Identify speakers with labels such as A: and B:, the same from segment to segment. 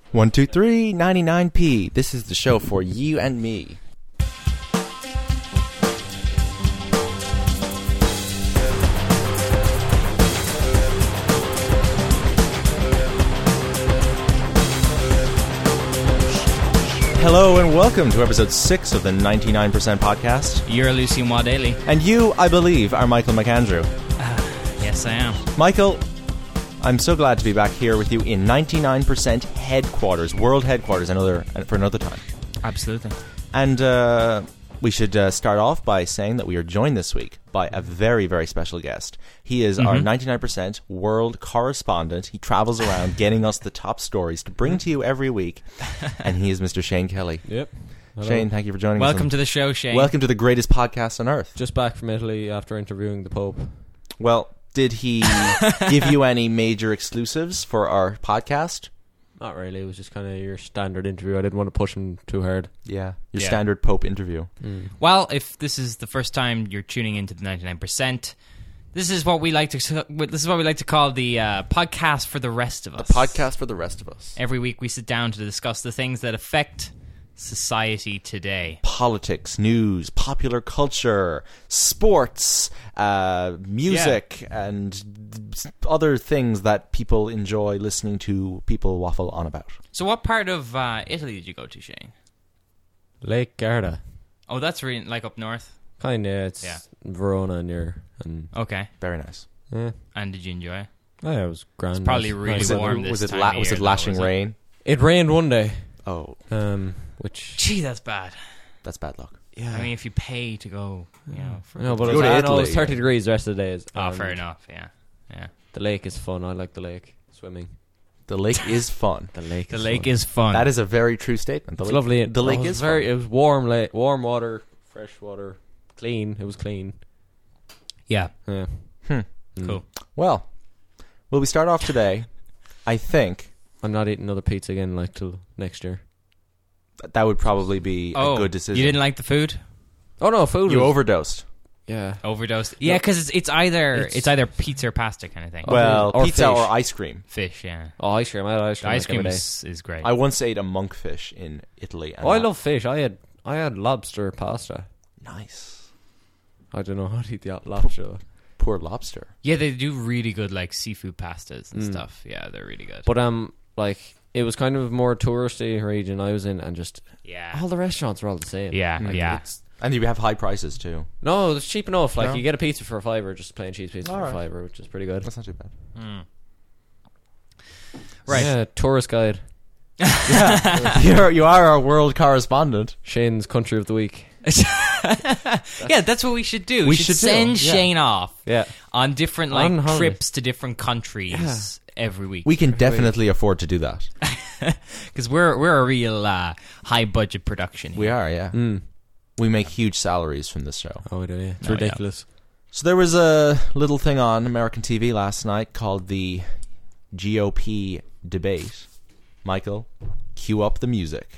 A: 1, 2, 3, 99p. This is the show for you and me. Hello and welcome to episode 6 of the 99% podcast.
B: You're Lucy Waddaley.
A: And you, I believe, are Michael McAndrew.
B: Yes, I am.
A: Michael, I'm so glad to be back here with you in 99% headquarters, world headquarters, for another time.
B: Absolutely.
A: And we should start off by saying that we are joined this week by a very, very special guest. He is our 99% world correspondent. He travels around getting us the top stories to bring to you every week. And he is Mr. Shane Kelly.
C: Yep. Hello.
A: Shane, thank you for joining us.
B: Welcome to the show, Shane.
A: Welcome to the greatest podcast on earth.
C: Just back from Italy after interviewing the Pope.
A: Well, did he give you any major exclusives for our podcast?
C: Not really. It was just kind of your standard interview. I didn't want to push him too hard.
A: Yeah, your standard Pope interview.
B: Well, if this is the first time you're tuning into the 99%, this is what we like to call the podcast for the rest of us.
A: The podcast for the rest of us.
B: Every week we sit down to discuss the things that affect society today.
A: Politics, news, popular culture, sports, music, and other things that people enjoy listening to people waffle on about.
B: So what part of Italy did you go to, Shane?
C: Lake Garda.
B: Oh, that's really like up north?
C: Kind of. It's Verona near. And
B: Okay.
A: Very nice.
C: yeah.
B: And did you enjoy it?
C: Oh, yeah, it was grand.
B: It's probably
C: It was
B: really
C: nice.
B: warm this
A: Was it
B: time of
A: was
B: year,
A: it
B: though,
A: lashing
B: was it?
A: rain?
C: It rained one day.
A: Oh,
C: Which...
B: Gee, that's bad.
A: that's bad luck.
C: Yeah.
B: I mean, if you pay to go, you know.
C: No, but
A: To
C: it
A: go
C: was,
A: to
C: it
A: Italy,
C: was 30 degrees the rest of the days.
B: Oh,
C: and
B: fair enough, yeah.
C: The lake is fun. I like the lake. Swimming.
A: The lake is fun.
C: The lake
B: The
C: is
B: lake
C: fun.
B: is fun.
A: That is a very true statement.
C: It's lovely.
A: The lake is fun.
C: It was warm warm water, fresh water, clean. It was clean.
B: Yeah,
C: Yeah.
B: cool.
A: Well, will we start off today? I think
C: I'm not eating another pizza again like till next year.
A: that would probably be a good decision.
B: You didn't like the food?
C: Oh no, food.
A: You
C: was,
A: overdosed.
C: Yeah.
B: Overdosed? Yeah, because it's either pizza or pasta kind of thing.
A: Well,
C: Or
A: pizza
C: fish.
A: or ice cream.
B: Fish, yeah.
C: Oh, ice cream. I had ice
B: The
C: cream.
B: ice
C: like
B: cream
C: every day.
B: is great.
A: I once ate a monkfish in Italy. And
C: Oh, I
A: that-
C: love fish. I had lobster pasta.
A: Nice.
C: I don't know how to eat the lobster.
A: Poor lobster.
B: Yeah, they do really good like seafood pastas and stuff. Yeah, they're really good.
C: But like it was kind of more touristy region I was in, and just
B: yeah.
C: all the restaurants were all the same.
B: Yeah,
C: Like,
B: yeah.
C: it's-
A: And you have high prices too.
C: No, it's cheap enough. Like
A: No?
C: you get a pizza for $5, just plain cheese pizza
A: All
C: for
A: right.
C: $5, which is pretty good.
A: That's not too bad.
B: Right.
C: Yeah, tourist guide.
A: You are our world correspondent.
C: Shane's country of the week.
B: Yeah, that's what we should do.
A: We
B: should
A: should do,
B: send
A: yeah.
B: Shane off
C: Yeah.
B: on different
C: On
B: like
C: holiday.
B: trips to different countries every week.
A: We can definitely afford to do that.
B: Because we're a real high budget production here.
A: We are, yeah. We make huge salaries from this show.
C: Oh, we do, yeah. It's
B: Oh,
C: ridiculous.
A: So there was a little thing on American TV last night called the GOP debate. Michael, cue up the music.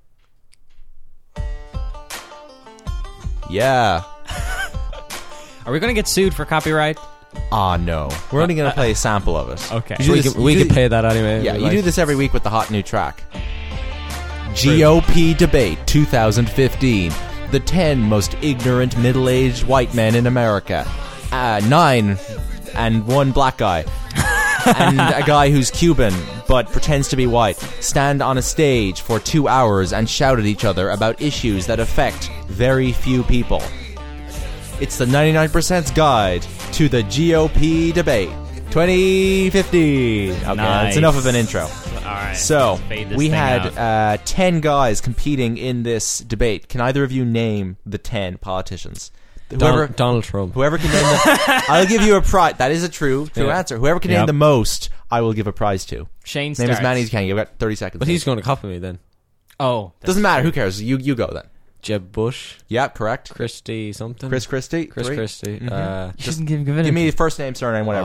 A: Yeah.
B: Are we going to get sued for copyright?
A: Ah, no. We're only going to play a sample of it.
B: Okay.
A: You do
C: We
A: this-
C: can, we
A: you
C: can
A: do-
C: pay that anyway.
A: Yeah,
C: We
A: you
C: like-
A: do this every week with the hot new track. GOP debate 2015. The 10 most ignorant middle-aged white men in America. 9 and 1 black guy. And a guy who's Cuban but pretends to be white stand on a stage for 2 hours and shout at each other about issues that affect very few people. It's the 99%'s guide to the GOP debate 2015. Okay, that's
B: Nice.
A: enough of an intro.
B: All right.
A: So,
B: Fade this
A: we
B: thing
A: had
B: out.
A: 10 guys competing in this debate. Can either of you name the 10 politicians? Whoever
C: Donald Trump.
A: can name them, I'll give you a prize. That is a true
C: Yeah.
A: answer. Whoever can name
B: Yep.
A: the most, I will give a prize to.
B: Shane
A: Name
B: starts.
A: as many as you can. You've got 30 seconds.
C: But he's going to copy me then.
B: Oh.
A: Doesn't matter. Who cares? You go then.
C: Jeb Bush.
A: Yeah, correct.
C: Christie something.
A: Chris Christie.
C: Chris
A: 3.
C: Christie.
B: Just give
A: Give me first name, surname, whatever.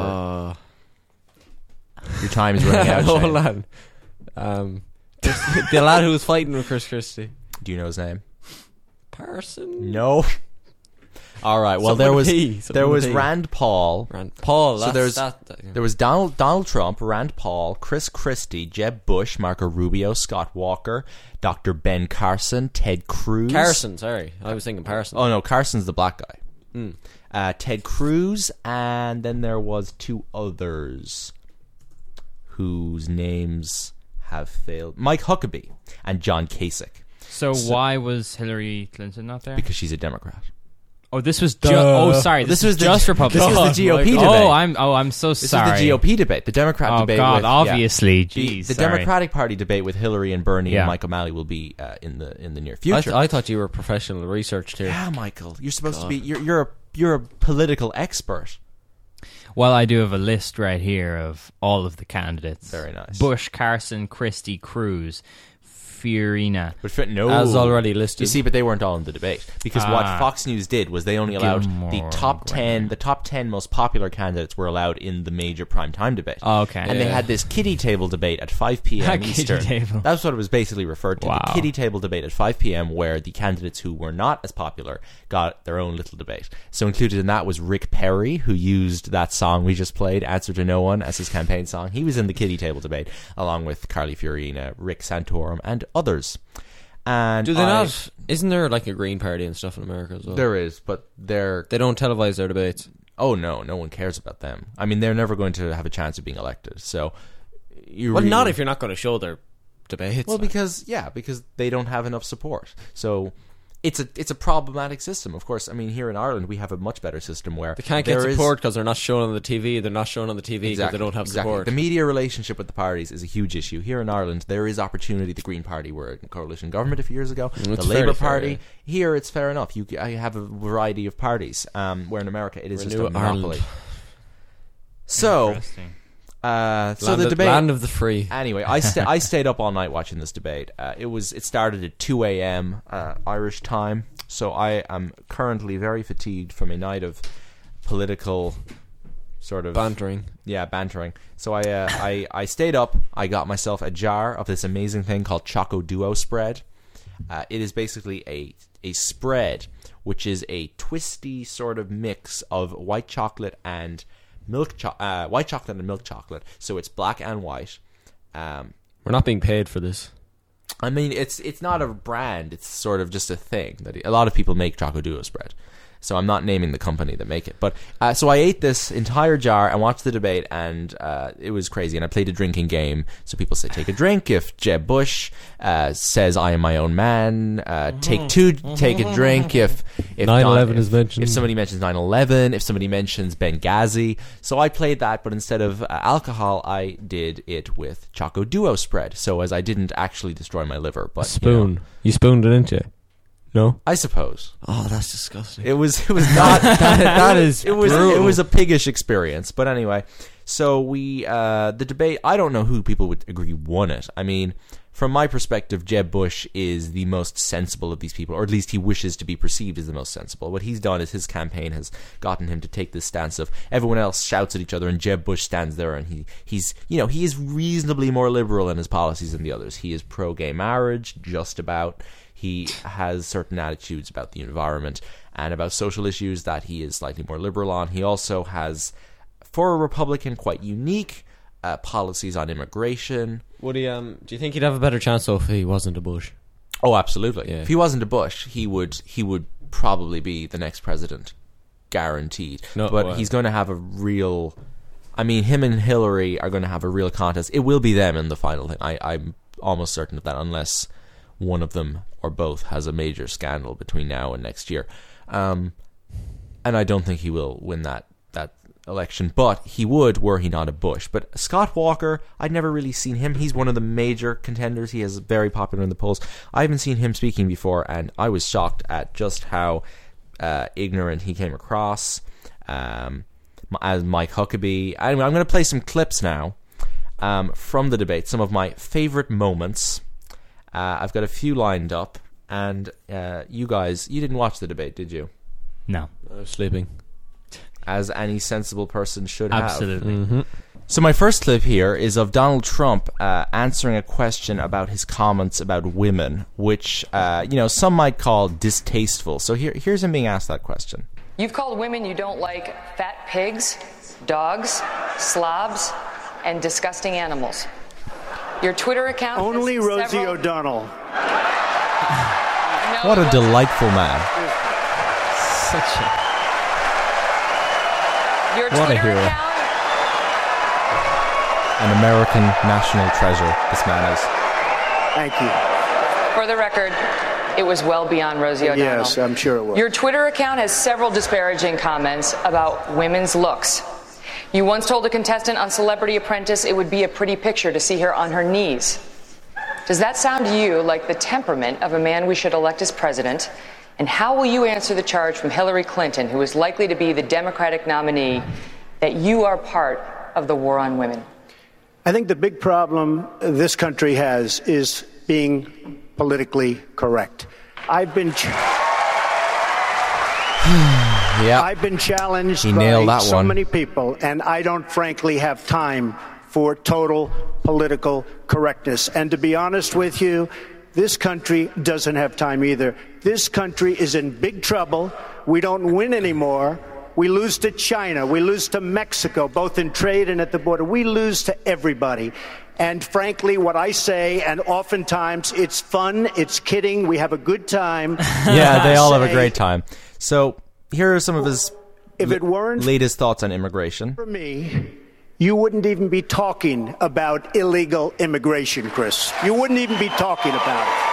A: Your time is running out.
C: Hold
A: Shane.
C: on. The lad who was fighting with Chris Christie.
A: Do you know his name?
C: Parson?
A: No. All right. Well,
C: Something
A: there
C: with
A: was
C: a P, something
A: there
C: with
A: was
C: a P.
A: Rand Paul.
C: Paul.
A: So there was Donald Trump, Rand Paul, Chris Christie, Jeb Bush, Marco Rubio, Scott Walker, Dr. Ben Carson, Ted Cruz.
C: Carson. Sorry, I was thinking Parson.
A: Oh no, Carson's the black guy. Ted Cruz, and then there was two others whose names have failed. Mike Huckabee and John Kasich,
B: So why was Hillary Clinton not there?
A: because she's a Democrat.
B: Oh, this was sorry. This was just Republican.
A: This was the GOP debate.
B: I'm so
A: This
B: sorry.
A: is the GOP debate. The Democrat debate.
B: God,
A: with,
B: obviously.
A: The
B: Jeez, sorry.
A: Democratic Party debate with Hillary and Bernie
B: Yeah.
A: and Mike O'Malley will be in the near future.
C: I thought you were professional research here.
A: Yeah, Michael, you're supposed to be. You're a political expert.
B: Well, I do have a list right here of all of the candidates.
A: Very nice.
B: Bush, Carson, Christie, Cruz, Fiorina.
A: But no,
C: As already listed.
A: You see, but they weren't all in the debate because what Fox News did was they only allowed the
B: Gilmore,
A: top 10. The top 10 most popular candidates were allowed in the major primetime debate.
B: Oh, okay.
A: And they had this kiddie table debate at 5 p.m.
B: Kiddie
A: Eastern.
B: table.
A: That's what it was basically referred to.
B: Wow.
A: The kiddie table debate at 5 p.m. where the candidates who were not as popular got their own little debate. So included in that was Rick Perry, who used that song we just played, Answer to No One, as his campaign song. He was in the kiddie table debate along with Carly Fiorina, Rick Santorum, and others. And
C: Do they not? Isn't there like a Green Party and stuff in America as well?
A: There is, but they're...
C: They don't televise their debates.
A: Oh, no one cares about them. I mean, they're never going to have a chance of being elected. So,
C: Well, not if you're not going to show their debates.
A: Well, because they don't have enough support. So it's a problematic system. Of course, I mean, here in Ireland we have a much better system where
C: they can't get support because they're not shown on the TV. They're not shown on the TV because they don't have support.
A: The media relationship with the parties is a huge issue. Here in Ireland, there is opportunity. The Green Party were in coalition government a few years ago. The Labour Party. Here, it's fair enough. I have a variety of parties. Where in America, it is just a monopoly. So.
B: Interesting.
A: So the debate,
C: land of the free.
A: Anyway, I stayed up all night watching this debate. It started at 2 a.m. Irish time. So I am currently very fatigued from a night of political sort of
C: bantering.
A: Yeah, bantering. So I stayed up. I got myself a jar of this amazing thing called Choco Duo spread. It is basically a spread which is a twisty sort of mix of white chocolate and white chocolate and milk chocolate, so it's black and white.
C: We're not being paid for this.
A: I mean, it's not a brand; it's sort of just a thing that a lot of people make Choco Duo spread. So I'm not naming the company that make it, but so I ate this entire jar and watched the debate, and it was crazy. And I played a drinking game. So people say, take a drink. If Jeb Bush says, I am my own man, take two, take a drink. If
C: 9/11 is mentioned.
A: If somebody mentions 9/11, if somebody mentions Benghazi. So I played that, but instead of alcohol, I did it with Choco Duo spread. So as I didn't actually destroy my liver, but
C: spoon. You spooned it, didn't you? No,
A: I suppose.
C: Oh, that's disgusting.
A: It was not
C: that is
A: it was a piggish experience. But anyway, so the debate, I don't know who people would agree won it. I mean, from my perspective, Jeb Bush is the most sensible of these people, or at least he wishes to be perceived as the most sensible. What he's done is his campaign has gotten him to take this stance of everyone else shouts at each other and Jeb Bush stands there and he is reasonably more liberal in his policies than the others. He is pro-gay marriage, just about. He has certain attitudes about the environment and about social issues that he is slightly more liberal on. He also has, for a Republican, quite unique policies on immigration.
C: Would he? Do you think he'd have a better chance though if he wasn't a Bush?
A: Oh, absolutely.
C: Yeah.
A: If he wasn't a Bush, he would probably be the next president, guaranteed. He's going to have a real. I mean, him and Hillary are going to have a real contest. It will be them in the final thing. I'm almost certain of that, unless one of them or both has a major scandal between now and next year. And I don't think he will win that election, but he would were he not a Bush. But Scott Walker, I'd never really seen him. He's one of the major contenders. He is very popular in the polls. I haven't seen him speaking before, and I was shocked at just how ignorant he came across as Mike Huckabee. Anyway, I'm going to play some clips now from the debate, some of my favorite moments. I've got a few lined up, and you guys, you didn't watch the debate, did you?
B: No.
C: I was sleeping.
A: As any sensible person should have.
B: Absolutely.
C: Mm-hmm.
A: So my first clip here is of Donald Trump answering a question about his comments about women, which some might call distasteful. So here's him being asked that question.
D: You've called women you don't like fat pigs, dogs, slobs, and disgusting animals. Your Twitter account
E: Only
D: has
E: Rosie
D: several...
E: O'Donnell.
D: No,
A: What a
D: it wasn't.
A: delightful man.
D: Your
A: What a
D: Twitter
A: hero.
D: account...
A: An American national treasure, this man is.
E: Thank you.
D: For the record, it was well beyond Rosie O'Donnell.
E: Yes, I'm sure it was.
D: Your Twitter account has several disparaging comments about women's looks. You once told a contestant on Celebrity Apprentice it would be a pretty picture to see her on her knees. Does that sound to you like the temperament of a man we should elect as president? And how will you answer the charge from Hillary Clinton, who is likely to be the Democratic nominee, that you are part of the war on women?
E: I think the big problem this country has is being politically correct. I've been challenged
A: He nailed
E: by
A: that
E: so
A: one.
E: many people, and I don't frankly have time for total political correctness. And to be honest with you, this country doesn't have time either. This country is in big trouble. We don't win anymore. We lose to China. We lose to Mexico, both in trade and at the border. We lose to everybody. And frankly, what I say, and oftentimes it's fun, it's kidding, we have a good time.
A: Yeah, they all have a great time. So here are some of his
E: If it weren't
A: latest thoughts on immigration.
E: for me, you wouldn't even be talking about illegal immigration, Chris. You wouldn't even be talking about it.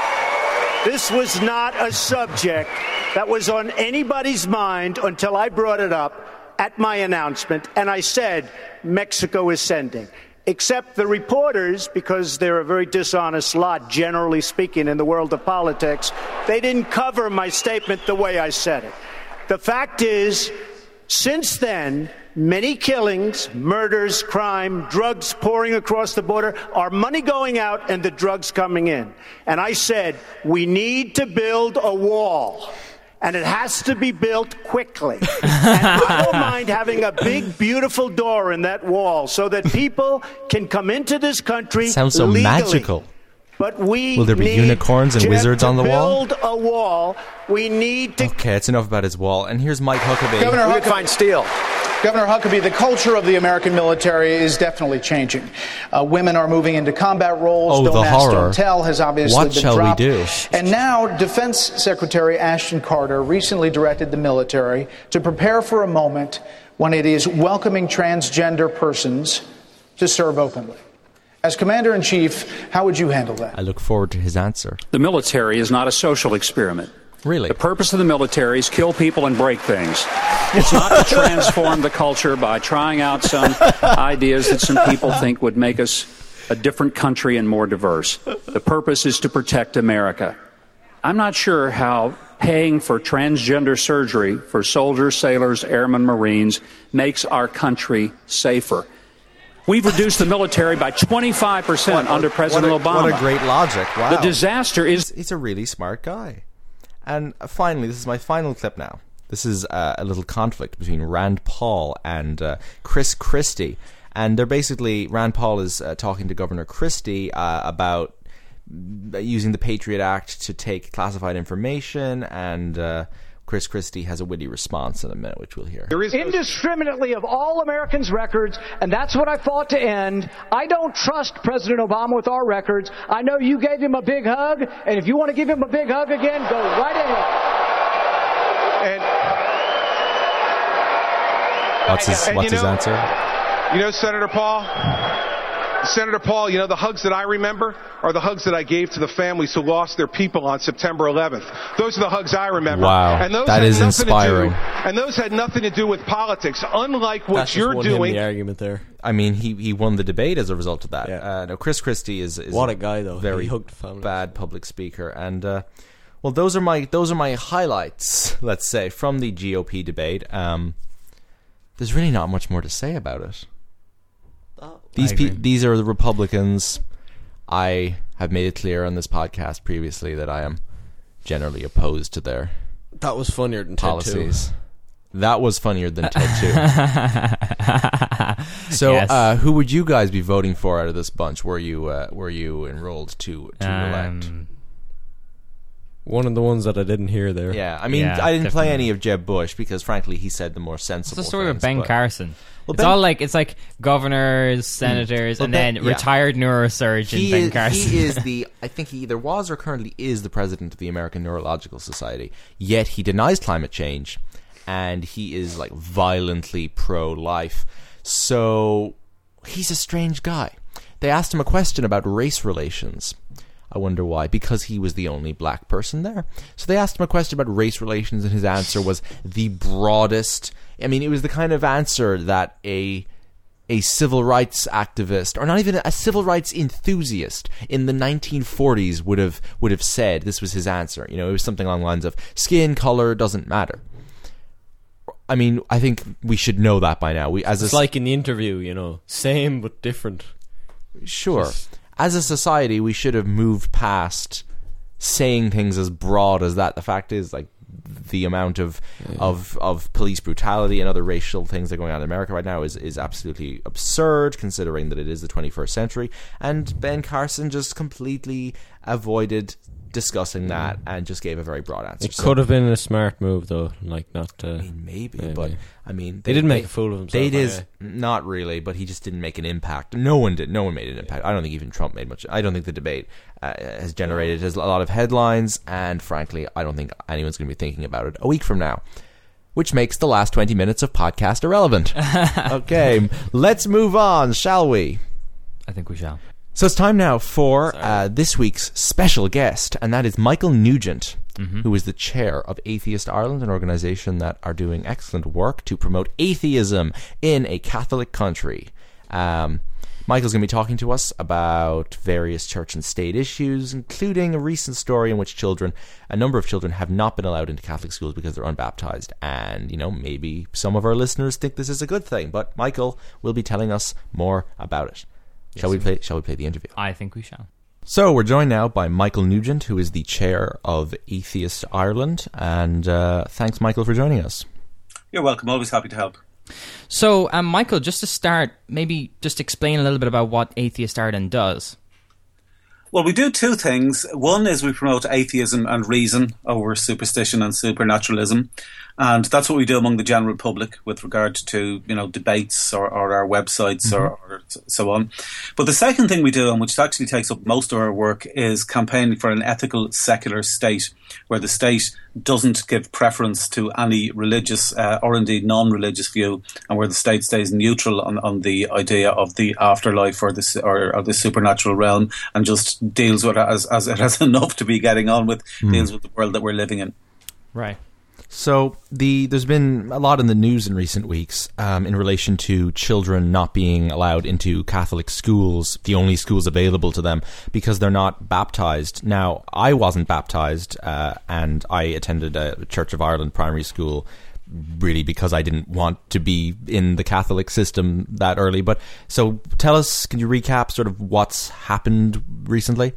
E: This was not a subject that was on anybody's mind until I brought it up at my announcement, and I said Mexico is sending. Except the reporters, because they're a very dishonest lot, generally speaking, in the world of politics, they didn't cover my statement the way I said it. The fact is, since then, many killings, murders, crime, drugs pouring across the border, our money going out and the drugs coming in. And I said, we need to build a wall. And it has to be built quickly. And I don't mind having a big, beautiful door in that wall so that people can come into this country
A: Sounds so
E: legally.
A: magical.
E: But we
A: Will there be
E: need
A: unicorns and wizards on the wall?
E: To build a wall, we need to...
A: Okay, it's enough about his wall. And here's Mike Huckabee.
F: Governor
G: We could find steel.
F: Governor Huckabee, the culture of the American military is definitely changing. Women are moving into combat roles.
A: Oh,
F: Don't
A: the
F: ask,
A: horror.
F: don't tell has obviously
A: What
F: been
A: shall we
F: dropped.
A: do?
F: And now, Defense Secretary Ashton Carter recently directed the military to prepare for a moment when it is welcoming transgender persons to serve openly. As Commander-in-Chief, how would you handle that?
A: I look forward to his answer.
H: The military is not a social experiment.
A: Really?
H: The purpose of the military is kill people and break things. It's not to transform the culture by trying out some ideas that some people think would make us a different country and more diverse. The purpose is to protect America. I'm not sure how paying for transgender surgery for soldiers, sailors, airmen, Marines makes our country safer. We've reduced the military by 25% under President Obama.
A: What a great logic. Wow.
H: The disaster is...
A: He's a really smart guy. And finally, this is my final clip now. This is a little conflict between Rand Paul and Chris Christie. And they're basically, Rand Paul is talking to Governor Christie about using the Patriot Act to take classified information, and Chris Christie has a witty response in a minute, which we'll hear.
I: Indiscriminately of all Americans' records, and that's what I fought to end. I don't trust President Obama with our records. I know you gave him a big hug, and if you want to give him a big hug again, go right ahead.
A: What's his answer?
G: You know, Senator Paul, the hugs that I remember are the hugs that I gave to the families who lost their people on September 11th. Those are the hugs I remember.
A: Wow,
G: and those
A: that
G: had
A: is
G: nothing
A: inspiring.
G: And those had nothing to do with politics, unlike what
C: That's
G: you're
C: just won him
G: doing.
C: the argument there.
A: I mean, he won the debate as a result of that.
C: Yeah.
A: No, Chris Christie is
C: What a guy, though.
A: Very
C: He hugged families.
A: bad public speaker, and well, those are my highlights. Let's say from the GOP debate. There's really not much more to say about it. These are the Republicans. I have made it clear on this podcast previously that I am generally opposed to their
C: That was funnier than
A: policies.
C: Ted 2.
A: That was funnier than Ted 2. So,
B: Yes.
A: who would you guys be voting for out of this bunch? Were you enrolled to elect?
C: One of the ones that I didn't hear there.
A: Yeah, I mean, I didn't play any of Jeb Bush because, frankly, he said the more sensible
B: What's the story
A: things,
B: with Ben
A: but-
B: Carson?
A: Well,
B: It's like governors, senators,
A: Well,
B: and
A: Ben-
B: then
A: yeah.
B: retired neurosurgeon Ben Carson.
A: He is I think he either was or currently is the president of the American Neurological Society, yet he denies climate change, and he is like violently pro-life. So he's a strange guy. They asked him a question about race relations. I wonder why. Because he was the only black person there. So they asked him a question about race relations, and his answer was the broadest. I mean, it was the kind of answer that a civil rights activist, or not even a civil rights enthusiast in the 1940s would have said. This was his answer. You know, it was something along the lines of skin color doesn't matter. I mean, I think we should know that by now.
C: It's like in the interview, you know, same but different.
A: Sure. As a society, we should have moved past saying things as broad as that. The fact is, like, the amount of police brutality and other racial things that are going on in America right now is absolutely absurd, considering that it is the 21st century. And Ben Carson just completely avoided discussing that and just gave a very broad answer.
C: It could have been a smart move, though, like not to...
A: I mean, maybe, but I mean...
C: They didn't make a fool of himself.
A: Not really, but he just didn't make an impact. No one did. No one made an impact. I don't think even Trump made much. I don't think the debate has generated a lot of headlines, and frankly, I don't think anyone's going to be thinking about it a week from now. Which makes the last 20 minutes of podcast irrelevant. Okay, let's move on, shall we?
B: I think we shall.
A: So it's time now for this week's special guest, and that is Michael Nugent, who is the chair of Atheist Ireland, an organisation that are doing excellent work to promote atheism in a Catholic country. Michael's going to be talking to us about various church and state issues, including a recent story in which a number of children have not been allowed into Catholic schools because they're unbaptized. And, you know, maybe some of our listeners think this is a good thing, but Michael will be telling us more about it. Shall we play the interview?
B: I think we shall.
A: So we're joined now by Michael Nugent, who is the chair of Atheist Ireland. And thanks, Michael, for joining us.
J: You're welcome. Always happy to help.
B: So, Michael, just to start, maybe just explain a little bit about what Atheist Ireland does.
J: Well, we do two things. One is we promote atheism and reason over superstition and supernaturalism. And that's what we do among the general public with regard to, you know, debates or our websites or so on. But the second thing we do, and which actually takes up most of our work, is campaigning for an ethical, secular state, where the state doesn't give preference to any religious or indeed non-religious view, and where the state stays neutral on the idea of the afterlife or the supernatural realm, and just deals with it as it has enough to be getting on with, deals with the world that we're living in.
B: Right.
A: So there's been a lot in the news in recent weeks in relation to children not being allowed into Catholic schools, the only schools available to them, because they're not baptized. Now, I wasn't baptized, and I attended a Church of Ireland primary school really because I didn't want to be in the Catholic system that early. But so tell us, can you recap sort of what's happened recently?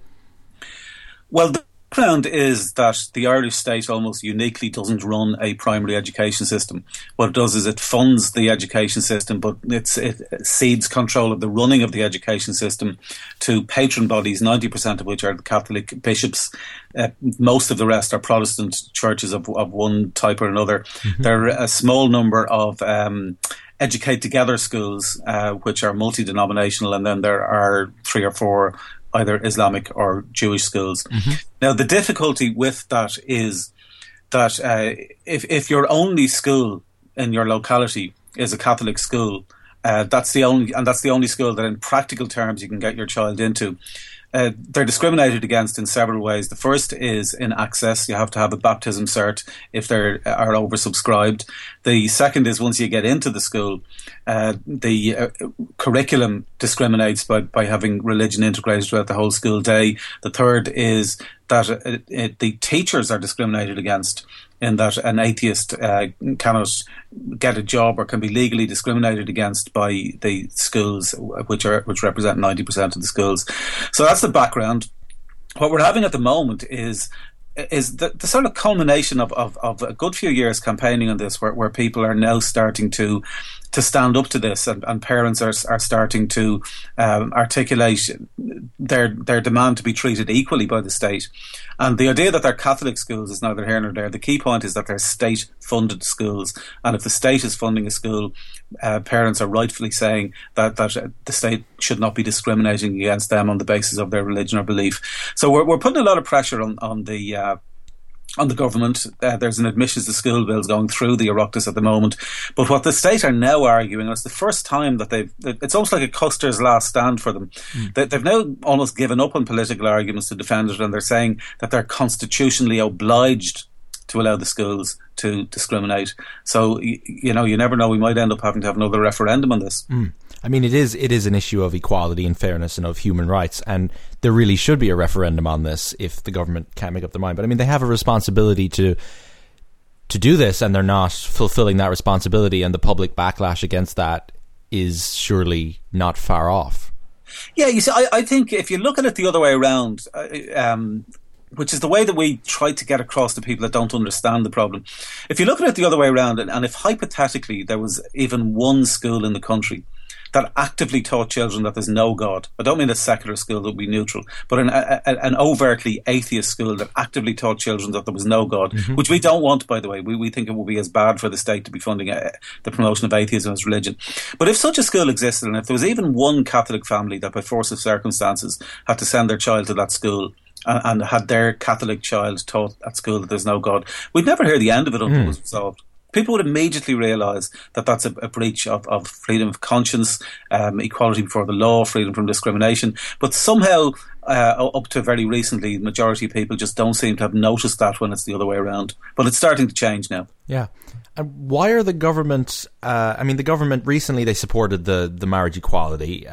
J: Well, the background is that the Irish state almost uniquely doesn't run a primary education system. What it does is it funds the education system, but it cedes control of the running of the education system to patron bodies, 90% of which are the Catholic bishops. Most of the rest are Protestant churches of one type or another. There are a small number of Educate Together schools, which are multi-denominational, and then there are 3 or 4 either Islamic or Jewish schools. Now, the difficulty with that is that if your only school in your locality is a Catholic school, that's the only school that in practical terms you can get your child into. They're discriminated against in several ways. The first is in access. You have to have a baptism cert if they are oversubscribed. The second is once you get into the school, the curriculum discriminates by having religion integrated throughout the whole school day. The third is that the teachers are discriminated against, in that an atheist cannot get a job or can be legally discriminated against by the schools, which represent 90% of the schools. So that's the background. What we're having at the moment is the sort of culmination of a good few years campaigning on this, where people are now starting to stand up to this, and parents are starting to articulate their demand to be treated equally by the state. And the idea that they're Catholic schools is neither here nor there. The key point is that they're state-funded schools, and if the state is funding a school, parents are rightfully saying that the state should not be discriminating against them on the basis of their religion or belief. So we're putting a lot of pressure on the government. There's an admissions to school bills going through the Oireachtas at the moment. But what the state are now arguing, and it's the first time that it's almost like a Custer's last stand for them. They've now almost given up on political arguments to defend it, and they're saying that they're constitutionally obliged to allow the schools to discriminate. So, you never know. We might end up having to have another referendum on this.
A: I mean, it is an issue of equality and fairness and of human rights, and there really should be a referendum on this if the government can't make up their mind. But I mean, they have a responsibility to do this, and they're not fulfilling that responsibility, and the public backlash against that is surely not far off.
J: Yeah, you see, I think if you look at it the other way around, which is the way that we try to get across to people that don't understand the problem. If you look at it the other way around, and if hypothetically there was even one school in the country that actively taught children that there's no God, I don't mean a secular school that would be neutral, but an overtly atheist school that actively taught children that there was no God, which we don't want, by the way. We think it would be as bad for the state to be funding the promotion of atheism as religion. But if such a school existed, and if there was even one Catholic family that by force of circumstances had to send their child to that school, and had their Catholic child taught at school that there's no God, we'd never hear the end of it until it was resolved. People would immediately realise that that's a breach of freedom of conscience, equality before the law, freedom from discrimination. But somehow, up to very recently, the majority of people just don't seem to have noticed that when it's the other way around. But it's starting to change now.
A: Yeah. And why are the government... the government recently, they supported the marriage equality,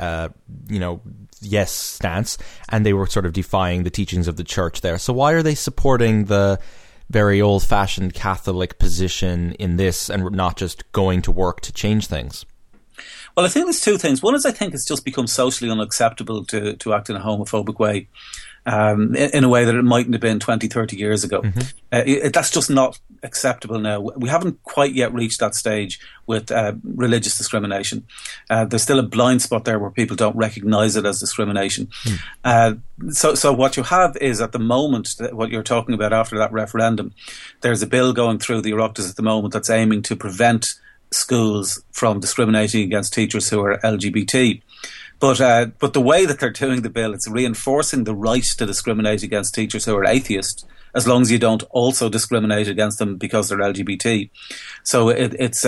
A: yes stance, and they were sort of defying the teachings of the church there. So why are they supporting the very old-fashioned Catholic position in this and not just going to work to change things?
J: Well, I think there's two things. One is I think it's just become socially unacceptable to act in a homophobic way, in a way that it mightn't have been 20, 30 years ago. That's just not acceptable now. We haven't quite yet reached that stage with religious discrimination. There's still a blind spot there where people don't recognise it as discrimination. So what you have is, at the moment, what you're talking about after that referendum, there's a bill going through the Oireachtas at the moment that's aiming to prevent schools from discriminating against teachers who are LGBT. But the way that they're doing the bill, it's reinforcing the right to discriminate against teachers who are atheist, as long as you don't also discriminate against them because they're LGBT. So it's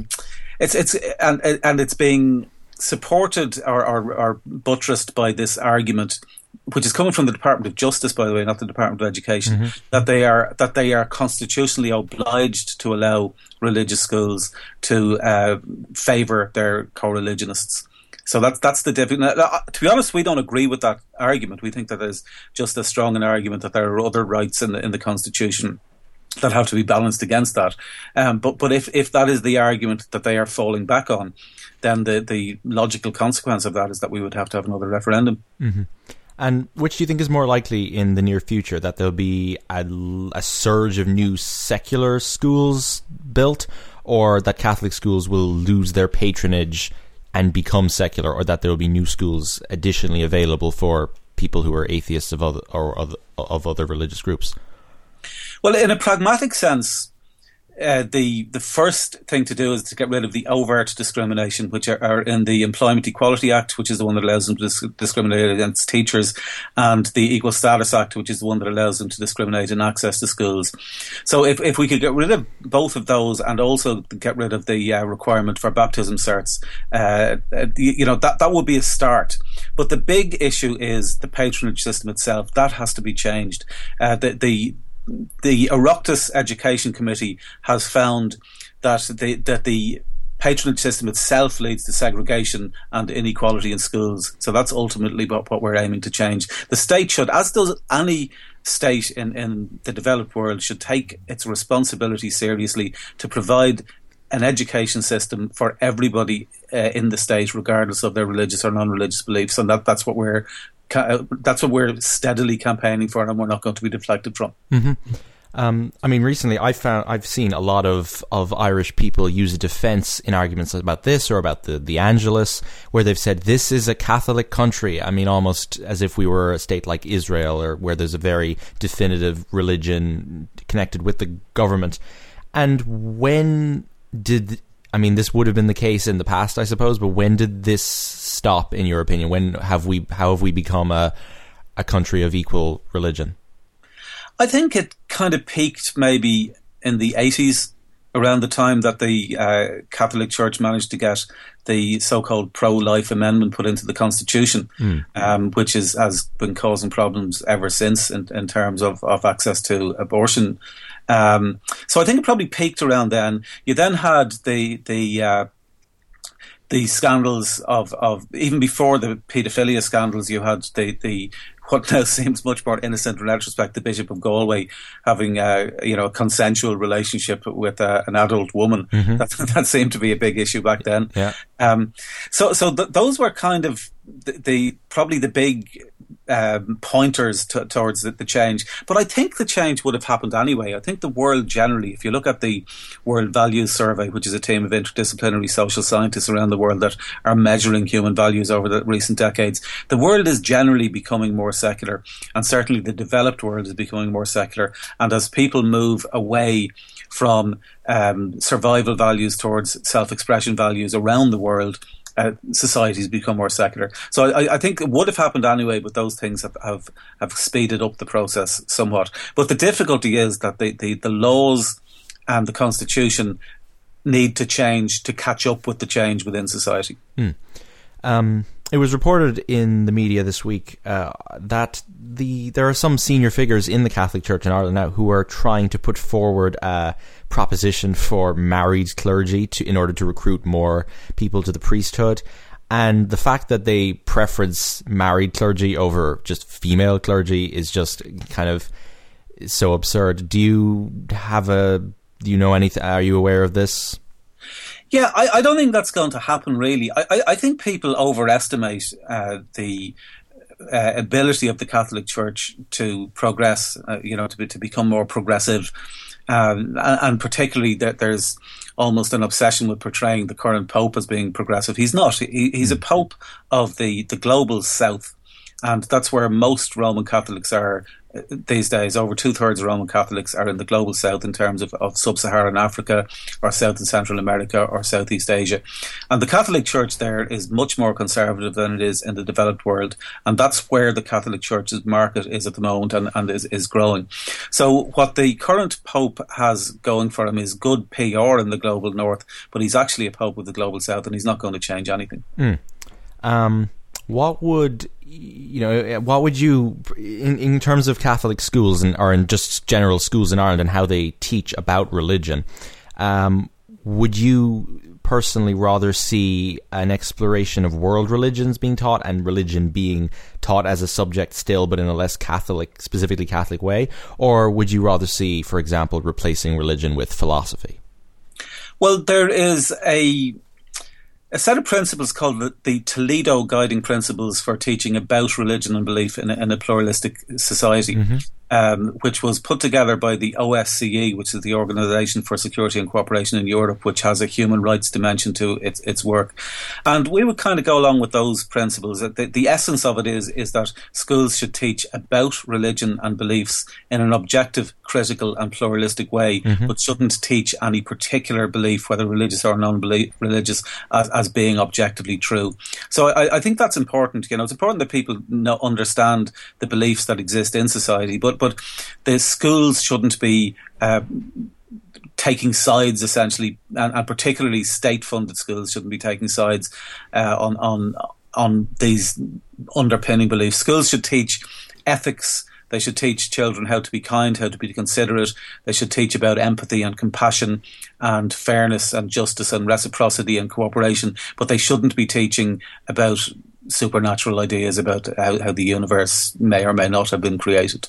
J: being supported or buttressed by this argument, which is coming from the Department of Justice, by the way, not the Department of Education, that they are constitutionally obliged to allow religious schools to favour their co-religionists. So that's the difficulty. To be honest, we don't agree with that argument. We think that there's just as strong an argument that there are other rights in the Constitution that have to be balanced against that. But if that is the argument that they are falling back on, then the logical consequence of that is that we would have to have another referendum.
A: And which do you think is more likely in the near future, that there'll be a surge of new secular schools built, or that Catholic schools will lose their patronage and become secular, or that there will be new schools additionally available for people who are atheists of other religious groups?
J: Well, in a pragmatic sense, the first thing to do is to get rid of the overt discrimination, which are in the Employment Equality Act, which is the one that allows them to discriminate against teachers, and the Equal Status Act, which is the one that allows them to discriminate in access to schools. So if we could get rid of both of those, and also get rid of the requirement for baptism certs, that would be a start. But the big issue is the patronage system itself. That has to be changed. The Oireachtas Education Committee has found that the patronage system itself leads to segregation and inequality in schools. So that's ultimately what we're aiming to change. The state should, as does any state in the developed world, should take its responsibility seriously to provide an education system for everybody in the state, regardless of their religious or non-religious beliefs. And that's what we're steadily campaigning for, and we're not going to be deflected from.
A: I mean, recently I've seen a lot of Irish people use a defence in arguments about this or about the Angelus, where they've said this is a Catholic country. I mean, almost as if we were a state like Israel, or where there's a very definitive religion connected with the government. And this would have been the case in the past, I suppose, but when did this stop, in your opinion? How have we become a country of equal religion?
J: I think it kind of peaked maybe in the 80s, around the time that the Catholic Church managed to get the so-called pro-life amendment put into the Constitution, which has been causing problems ever since in terms of access to abortion. So I think it probably peaked around then. You then had the scandals of even before the paedophilia scandals. You had the what now seems much more innocent in retrospect, the Bishop of Galway having a consensual relationship with an adult woman. Mm-hmm. That seemed to be a big issue back then. Yeah. Those were kind of probably the big pointers towards the change. But I think the change would have happened anyway. I think the world generally, if you look at the World Values Survey, which is a team of interdisciplinary social scientists around the world that are measuring human values over the recent decades, the world is generally becoming more secular, and certainly the developed world is becoming more secular. And as people move away from survival values towards self-expression values around the world, societies become more secular. So I think it would have happened anyway, but those things have speeded up the process somewhat. But the difficulty is that the laws and the Constitution need to change to catch up with the change within society.
A: It was reported in the media this week that there are some senior figures in the Catholic Church in Ireland now who are trying to put forward a proposition for married clergy in order to recruit more people to the priesthood. And the fact that they preference married clergy over just female clergy is just kind of so absurd. Do you know anything? Are you aware of this?
J: Yeah, I don't think that's going to happen, really. I think people overestimate the ability of the Catholic Church to progress, to become more progressive. And particularly that there's almost an obsession with portraying the current Pope as being progressive. He's not. He's a Pope of the global South. And that's where most Roman Catholics are these days. Over 2/3 of Roman Catholics are in the global South in terms of Sub-Saharan Africa or South and Central America or Southeast Asia. And the Catholic Church there is much more conservative than it is in the developed world. And that's where the Catholic Church's market is at the moment and is growing. So what the current Pope has going for him is good PR in the global North, but he's actually a Pope of the global South, and he's not going to change anything. What would
A: you, in terms of Catholic schools or in just general schools in Ireland and how they teach about religion, would you personally rather see an exploration of world religions being taught and religion being taught as a subject still, but in a less specifically Catholic way? Or would you rather see, for example, replacing religion with philosophy?
J: Well, there is a set of principles called the Toledo Guiding Principles for Teaching About Religion and Belief in a Pluralistic Society, which was put together by the OSCE, which is the Organisation for Security and Cooperation in Europe, which has a human rights dimension to its work. And we would kind of go along with those principles. The essence of it is that schools should teach about religion and beliefs in an objective, critical and pluralistic way, but shouldn't teach any particular belief, whether religious or non-religious, as being objectively true. So I think that's important. It's important that people understand the beliefs that exist in society, but the schools shouldn't be taking sides, essentially, and particularly state-funded schools shouldn't be taking sides on these underpinning beliefs. Schools should teach ethics. They should teach children how to be kind, how to be considerate. They should teach about empathy and compassion and fairness and justice and reciprocity and cooperation. But they shouldn't be teaching about supernatural ideas about how the universe may or may not have been created.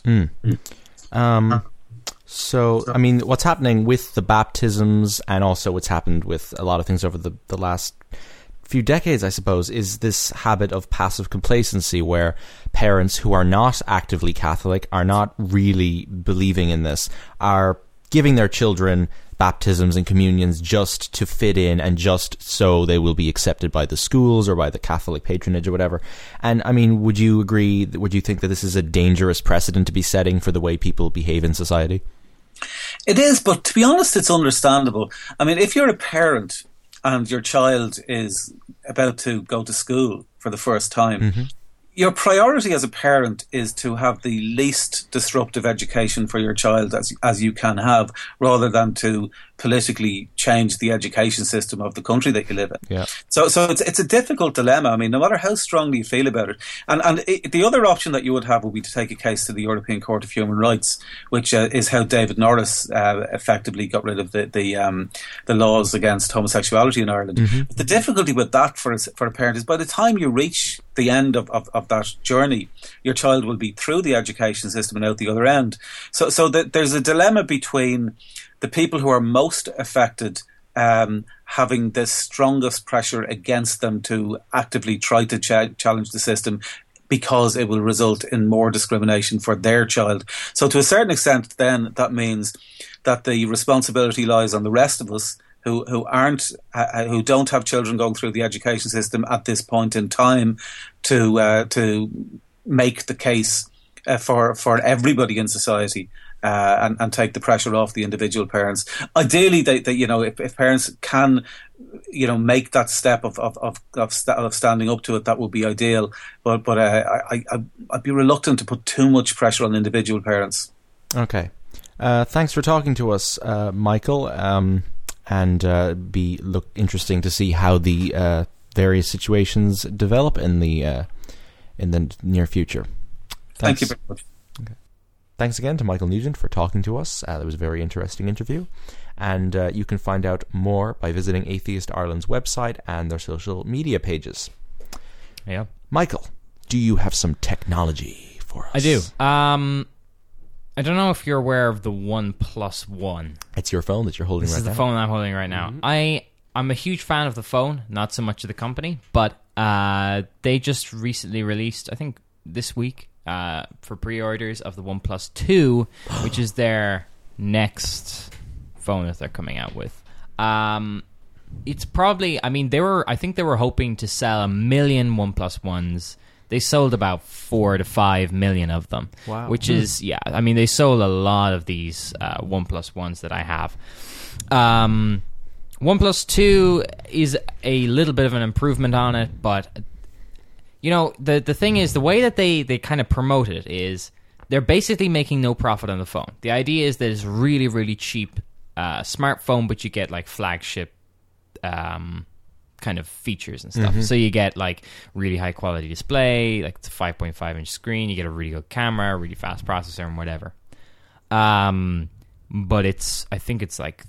A: So, I mean, what's happening with the baptisms and also what's happened with a lot of things over the last few decades, I suppose, is this habit of passive complacency where parents who are not actively Catholic, are not really believing in this, are giving their children baptisms and communions just to fit in and just so they will be accepted by the schools or by the Catholic patronage or whatever. And I mean, would you agree, would you think that this is a dangerous precedent to be setting for the way people behave in society?
J: It is, but to be honest, it's understandable. I mean, if you're a parent and your child is about to go to school for the first time, your priority as a parent is to have the least disruptive education for your child as you can have, rather than to politically change the education system of the country that you live in.
A: Yeah.
J: So it's a difficult dilemma. I mean, no matter how strongly you feel about it. And the other option that you would have would be to take a case to the European Court of Human Rights, which is how David Norris effectively got rid of the laws against homosexuality in Ireland. But the difficulty with that for a parent is by the time you reach the end of that journey, your child will be through the education system and out the other end. So there's a dilemma between the people who are most affected having the strongest pressure against them to actively try to challenge the system, because it will result in more discrimination for their child. So to a certain extent, then, that means that the responsibility lies on the rest of us who don't have children going through the education system at this point in time to make the case for everybody in society. And take the pressure off the individual parents. Ideally, they if parents can, make that step of standing up to it, that would be ideal. But I'd be reluctant to put too much pressure on individual parents.
A: Okay, thanks for talking to us, Michael. And be interesting to see how the various situations develop in the near future.
J: Thank you very much.
A: Thanks again to Michael Nugent for talking to us. That was a very interesting interview. And you can find out more by visiting Atheist Ireland's website and their social media pages.
B: Yeah.
A: Michael, do you have some technology for us?
B: I do. I don't know if you're aware of the OnePlus One.
A: It's your phone that you're holding right now.
B: This is the phone I'm holding right now. I'm a huge fan of the phone, not so much of the company, but they just recently released, I think this week, for pre-orders of the OnePlus 2, which is their next phone that they're coming out with. It's probably, I think they were hoping to sell 1 million OnePlus Ones. They sold about 4 to 5 million of them.
A: Wow.
B: Which is, they sold a lot of these OnePlus Ones that I have. OnePlus 2 is a little bit of an improvement on it, but the thing is, the way that they kind of promote it is they're basically making no profit on the phone. The idea is that it's really, really cheap smartphone, but you get like flagship kind of features and stuff. So you get like really high quality display, like it's a 5.5 inch screen. You get a really good camera, really fast processor, and whatever. But I think it's like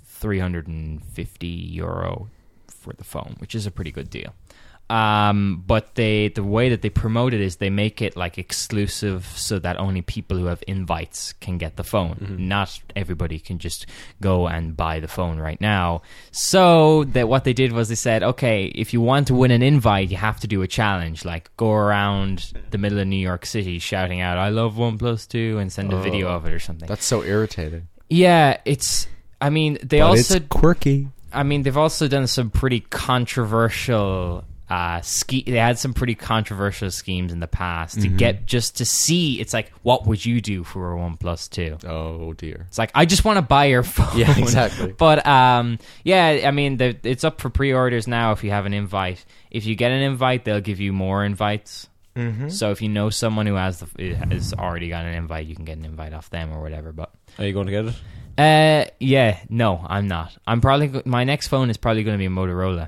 B: €350 for the phone, which is a pretty good deal. But the way that they promote it is they make it like exclusive so that only people who have invites can get the phone. Not everybody can just go and buy the phone right now. So that what they did was they said, okay, if you want to win an invite, you have to do a challenge, like go around the middle of New York City shouting out, I love OnePlus 2, and send a video of it or something.
A: That's so irritating.
B: Yeah, it's quirky. They've also done some pretty controversial they had some pretty controversial schemes in the past to get just to see. It's like, what would you do for a OnePlus 2?
A: Oh dear.
B: It's like, I just want to buy your phone.
A: Yeah, exactly.
B: But it's up for pre-orders now. If you have an invite, if you get an invite, they'll give you more invites. So if you know someone who has already got an invite, you can get an invite off them or whatever. But
C: are you going to get it?
B: No, I'm not. I'm probably my next phone is probably going to be a Motorola.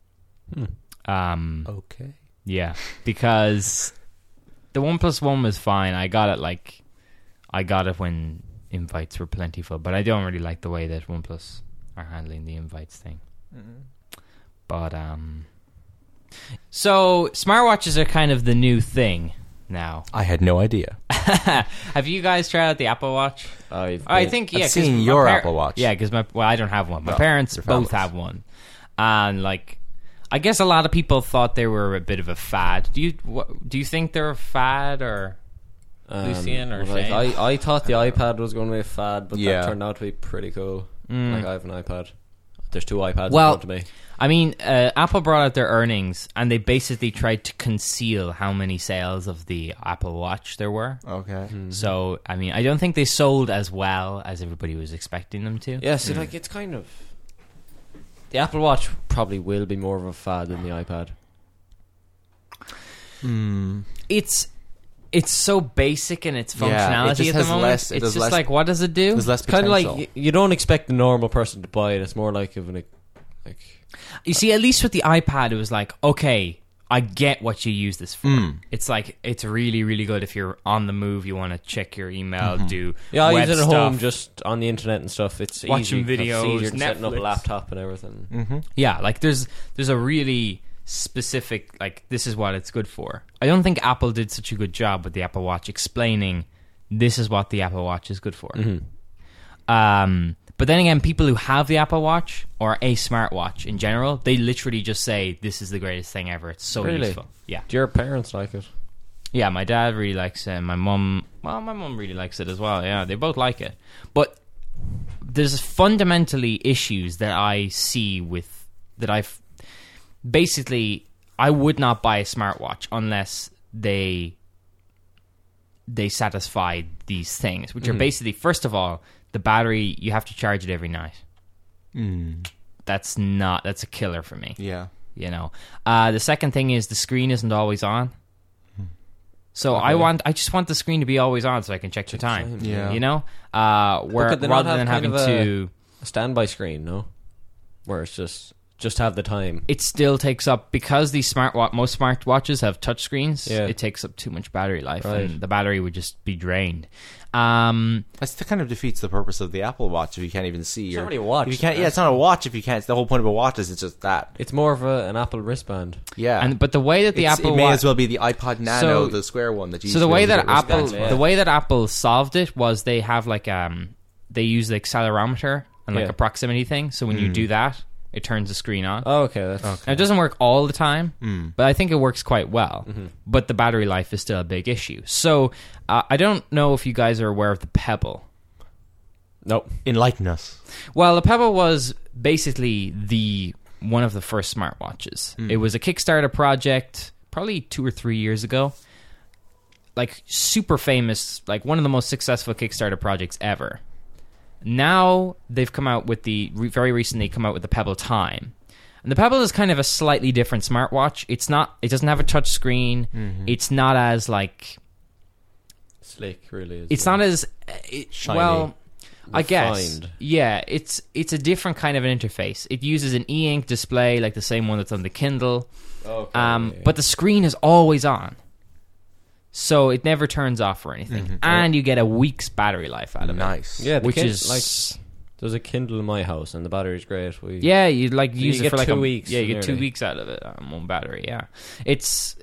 A: Okay.
B: Yeah, because the OnePlus One was fine. I got it when invites were plentiful, but I don't really like the way that OnePlus are handling the invites thing. But so smartwatches are kind of the new thing now.
A: I had no idea.
B: Have you guys tried out the Apple Watch? I think
A: I've seen your Apple Watch.
B: Yeah, because I don't have one. My parents both have one, and like, I guess a lot of people thought they were a bit of a fad. Do you think they're a fad, or Lucian or Shane?
C: I thought the iPad was going to be a fad, but that turned out to be pretty cool. Like, I have an iPad. There's 2 iPads in front of me.
B: I mean, Apple brought out their earnings, and they basically tried to conceal how many sales of the Apple Watch there were.
A: Okay.
C: Mm-hmm.
B: So, I mean, I don't think they sold as well as everybody was expecting them to.
C: Yeah, see, like, it's kind of... The Apple Watch probably will be more of a fad than the iPad.
B: It's so basic in its functionality at the moment. It's just like, what does it do?
A: There's less
C: It's kind
A: potential.
C: of like, you don't expect the normal person to buy it. It's more like
B: You see, at least with the iPad, it was like, okay, I get what you use this for. It's like, it's really, really good if you're on the move, you want to check your email, do
C: I
B: web
C: use it at
B: stuff,
C: home, just on the internet and stuff. It's
B: watching
C: easy.
B: videos,
C: It's easier than setting up a
B: Netflix.
C: laptop and everything.
B: Yeah, like there's a really specific, like, this is what it's good for. I don't think Apple did such a good job with the Apple Watch explaining this is what the Apple Watch is good for. But then again, people who have the Apple Watch or a smartwatch in general, they literally just say, this is the greatest thing ever. It's so useful. Yeah.
C: Do your parents like it?
B: Yeah, my dad really likes it. My mum really likes it as well. Yeah, they both like it. But there's fundamentally issues that I see with that. I would not buy a smartwatch unless they satisfy these things, which are basically, first of all, the battery, you have to charge it every night. That's a killer for me.
A: Yeah.
B: You know, the second thing is the screen isn't always on. So I just want the screen to be always on so I can check the time.
A: Yeah.
B: You know, rather than having to
C: a standby screen, no, where it's just have the time.
B: It still takes up, because these most smartwatches have touch screens.
C: Yeah.
B: It takes up too much battery life,
C: Right.
B: and the battery would just be drained.
A: That kind of defeats the purpose of the Apple Watch if you can't even see.
C: It's not really a watch.
A: If you can't, it's not a watch if you can't. The whole point of a watch is it's just that.
C: It's more of an Apple wristband.
A: Yeah,
B: But the way that the Apple
A: it may
B: Watch,
A: as well be the iPod Nano, the square one that you.
B: So the way that
A: Apple,
B: the way that Apple solved it was they have like they use the accelerometer and like a proximity thing. So when you do that, it turns the screen on.
C: Oh, okay.
B: Now, it doesn't work all the time, but I think it works quite well. But the battery life is still a big issue. So I don't know if you guys are aware of the Pebble.
C: Nope.
A: Enlighten us.
B: Well, the Pebble was basically one of the first smartwatches. It was a Kickstarter project probably 2 or 3 years ago. Like, super famous, like one of the most successful Kickstarter projects ever. Now they've come out with very recently come out with the Pebble Time. And the Pebble is kind of a slightly different smartwatch. It doesn't have a touch screen. It's not as like
C: slick, really.
B: It's not as
C: shiny.
B: Well, I guess.
C: Refined.
B: Yeah, it's a different kind of an interface. It uses an e-ink display like the same one that's on the Kindle.
C: Okay.
B: But the screen is always on. So it never turns off or anything. And you get a week's battery life out of it.
A: Nice.
C: Yeah,
B: which is
C: like, there's a Kindle in my house and the battery's great.
B: You like use
C: you
B: it for
C: get
B: like
C: 2 weeks.
B: Yeah, you get 2 weeks out of it on one battery. Yeah, it's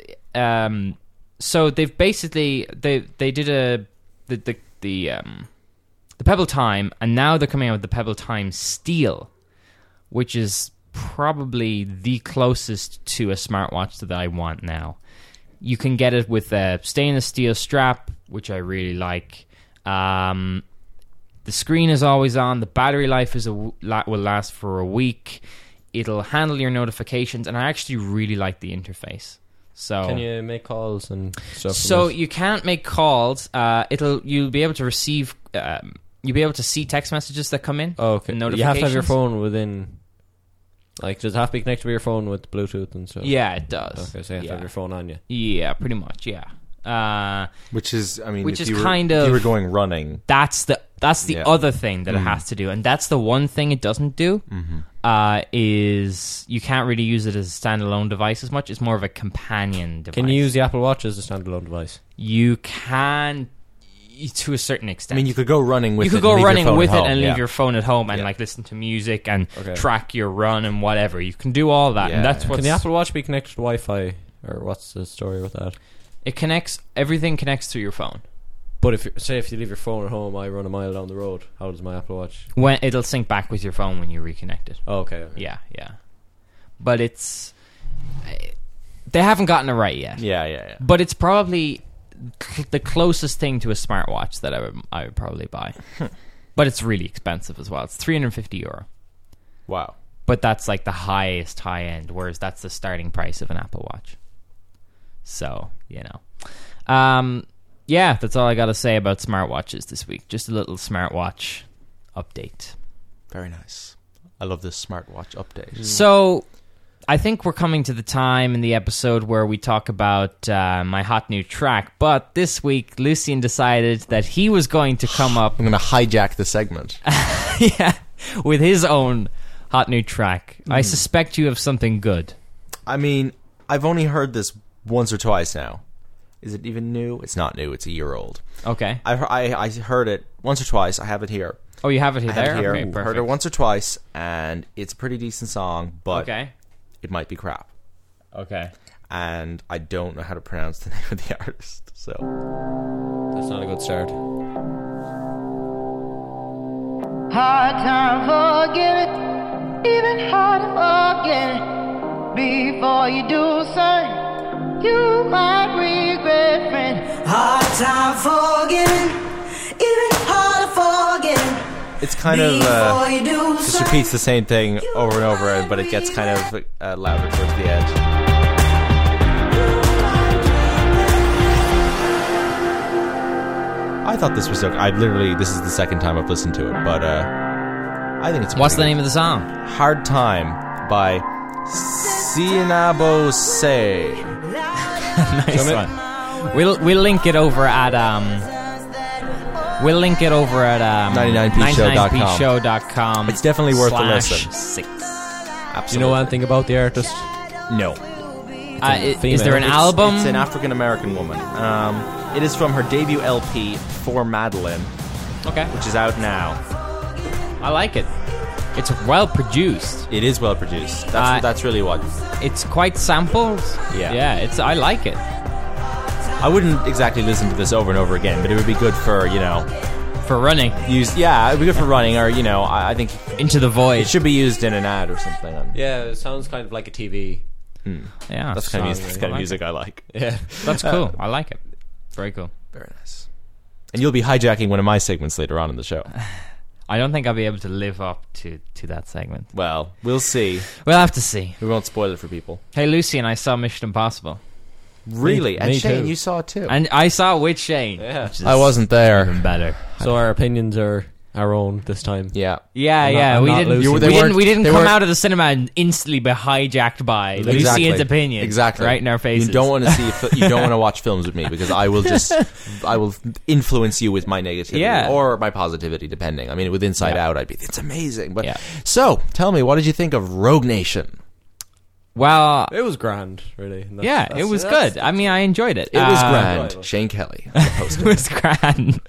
B: so they've basically they did the Pebble Time, and now they're coming out with the Pebble Time Steel, which is probably the closest to a smartwatch that I want now. You can get it with a stainless steel strap, which I really like. The screen is always on. The battery life will last for a week. It'll handle your notifications, and I actually really like the interface. So
C: can you make calls and stuff?
B: So you can't make calls. You'll be able to receive. You'll be able to see text messages that come in.
C: Oh, okay.
B: Notifications.
C: You have to have your phone within. Like, does it have to be connected to your phone with Bluetooth and stuff?
B: Yeah, it does.
C: Okay, so you have to have your phone on you.
B: Yeah, pretty much. Yeah.
A: Which is, I mean,
B: which
A: if
B: is
A: you
B: kind
A: if
B: of
A: you were going running.
B: That's the other thing that it has to do, and that's the one thing it doesn't do. Is you can't really use it as a standalone device as much. It's more of a companion device.
C: Can you use the Apple Watch as a standalone device?
B: You can, to a certain extent.
A: I mean, you could go running with it.
B: You could go running with it
A: home.
B: and leave your phone at home and like listen to music and track your run and whatever. You can do all that, and that's what.
C: Can the Apple Watch be connected to Wi-Fi, or what's the story with that?
B: It connects. Everything connects through your phone.
C: But if you leave your phone at home, I run a mile down the road. How does my Apple Watch?
B: When it'll sync back with your phone when you reconnect it.
C: Oh, okay.
B: Yeah. But it's they haven't gotten it right yet.
A: Yeah.
B: But it's probably the closest thing to a smartwatch that I would probably buy. But it's really expensive as well. It's €350.
A: Wow.
B: But that's like the highest high end, whereas that's the starting price of an Apple Watch. So, yeah, that's all I got to say about smartwatches this week. Just a little smartwatch update.
A: Very nice. I love this smartwatch update.
B: So, I think we're coming to the time in the episode where we talk about my hot new track. But this week, Lucian decided that he was going to come up...
A: I'm going to hijack the segment.
B: Yeah, with his own hot new track. I suspect you have something good.
A: I mean, I've only heard this once or twice now. Is it even new? It's not new. It's a year old.
B: Okay.
A: I heard it once or twice. I have it here.
B: Oh, you have it here?
A: I have it here.
B: Okay, perfect.
A: Heard it once or twice, and it's a pretty decent song, but
B: okay.
A: It might be crap.
B: Okay.
A: And I don't know how to pronounce the name of the artist, so...
C: That's not a good start.
K: Hard time forget it, even hard to forget it. Before you do something, you might regret, friend. Hard time forgetting, even hard to forget.
A: It's kind of just repeats the same thing over and over, but it gets kind of louder towards the edge. I thought this was okay. This is the second time I've listened to it, but I think it's.
B: What's the name of the song?
A: Hard Time by Sinabo Say.
B: Nice one. We'll link it over at 99pshow.com.
A: It's definitely worth a listen.
B: /6.
C: Absolutely. Do you know anything about the artist?
A: No.
B: Is there an album?
A: It's an African American woman. It is from her debut LP, For Madeline.
B: Okay.
A: Which is out now.
B: I like it. It's well produced.
A: It is well produced. That's really what.
B: It's quite sampled.
A: Yeah.
B: I like it.
A: I wouldn't exactly listen to this over and over again, but it would be good for,
B: for running.
A: It'd be good for running, or, I think...
B: Into the Void.
A: It should be used in an ad or something.
C: Yeah, it sounds kind of like a TV.
B: Yeah.
A: That's the kind of music I like.
C: Yeah.
B: That's cool. I like it. Very cool.
A: Very nice. And you'll be hijacking one of my segments later on in the show.
B: I don't think I'll be able to live up to that segment.
A: Well, we'll see.
B: We'll have to see.
A: We won't spoil it for people.
B: Hey, Lucian, I saw Mission Impossible.
A: Really? And
C: me
A: Shane,
C: too.
A: You saw it too.
B: And I saw it with Shane.
C: Yeah.
A: I wasn't there.
B: Even better.
C: So our opinions are our own this time.
A: Yeah.
B: Yeah. We didn't come out of the cinema and instantly be hijacked by Lucian's opinion.
A: Exactly.
B: Right in our faces.
A: You don't want to see. You don't want to watch films with me because I will influence you with my negativity or my positivity, depending. I mean, with Inside Out, it's amazing. But so, tell me, what did you think of Rogue Nation?
C: Well, it was grand, really.
B: It was good. I mean, I enjoyed it.
A: It was grand. Shane Kelly.
B: It was grand.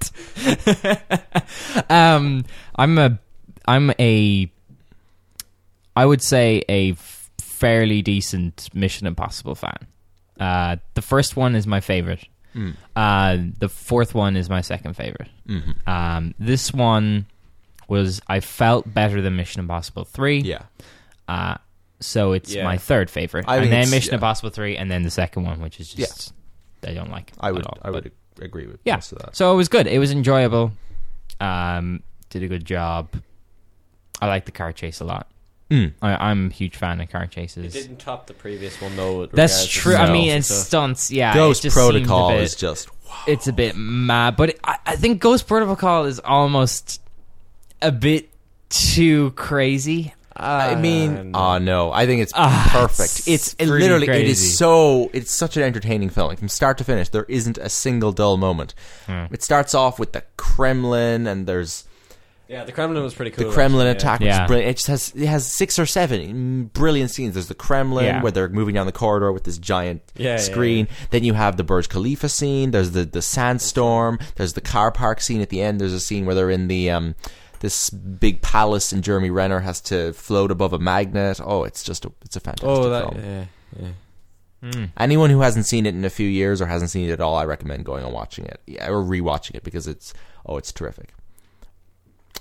B: I would say a fairly decent Mission Impossible fan. The first one is my favorite. The fourth one is my second favorite.
A: Mm-hmm.
B: This one I felt better than Mission Impossible 3.
A: Yeah.
B: So it's my third favorite, and then Mission Impossible 3, and then the second one, which is just I don't like.
A: I would agree with most of that.
B: So it was good. It was enjoyable. Did a good job. I like the car chase a lot. I'm a huge fan of car chases.
C: It didn't top the previous one though.
B: That's true. I mean, it's stunts. Yeah,
A: Ghost
B: it just
A: Protocol is just. Wow.
B: It's a bit mad, but I think Ghost Protocol is almost a bit too crazy.
A: I mean, no. I think it's perfect. It's literally,
B: crazy.
A: It's such an entertaining film. Like, from start to finish, there isn't a single dull moment. It starts off with the Kremlin, and there's...
C: Yeah, the Kremlin was pretty cool.
A: The Kremlin attack was brilliant. It has 6 or 7 brilliant scenes. There's the Kremlin, where they're moving down the corridor with this giant screen. Then you have the Burj Khalifa scene. There's the sandstorm. There's the car park scene at the end. There's a scene where they're in the... this big palace, and Jeremy Renner has to float above a magnet. Oh, it's a fantastic film.
C: Yeah.
A: Anyone who hasn't seen it in a few years or hasn't seen it at all, I recommend going and watching it, or rewatching it, because it's terrific.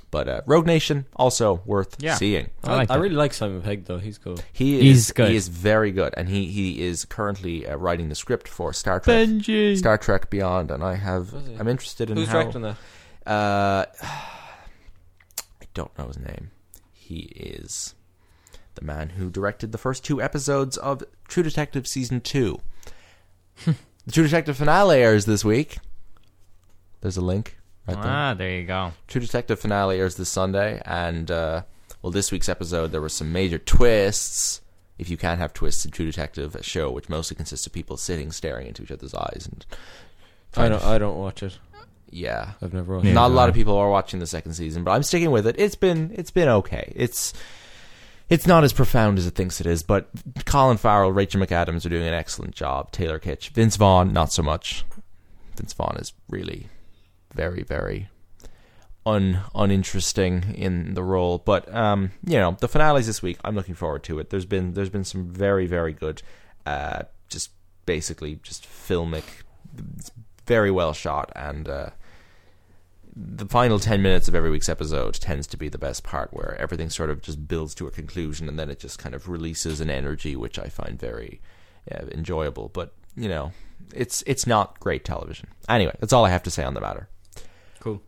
A: But Rogue Nation, also worth seeing.
C: I really like Simon Pegg, though. He's cool.
B: He's good.
A: He is very good, and he is currently writing the script for Star Trek.
B: Benji.
A: Star Trek Beyond, and I'm interested in
C: Who's
A: how...
C: directing that?
A: I don't know his name. He is the man who directed the first 2 episodes of True Detective Season 2. The True Detective finale airs this week. There's a link right there.
B: There you go.
A: True Detective finale airs this Sunday, and this week's episode there were some major twists. If you can't have twists in True Detective, a show which mostly consists of people sitting staring into each other's eyes, and
C: I don't watch it.
A: Yeah,
C: I've never watched it.
A: Not a lot of people are watching the second season, but I'm sticking with it. It's been okay. It's not as profound as it thinks it is, but Colin Farrell, Rachel McAdams are doing an excellent job. Taylor Kitsch, Vince Vaughn, not so much. Vince Vaughn is really very, very uninteresting in the role. But the finales this week, I'm looking forward to it. There's been some very, very good, just filmic, very well shot, and the final 10 minutes of every week's episode tends to be the best part, where everything sort of just builds to a conclusion, and then it just kind of releases an energy which I find very enjoyable. But it's not great television. Anyway, that's all I have to say on the matter.
C: Cool.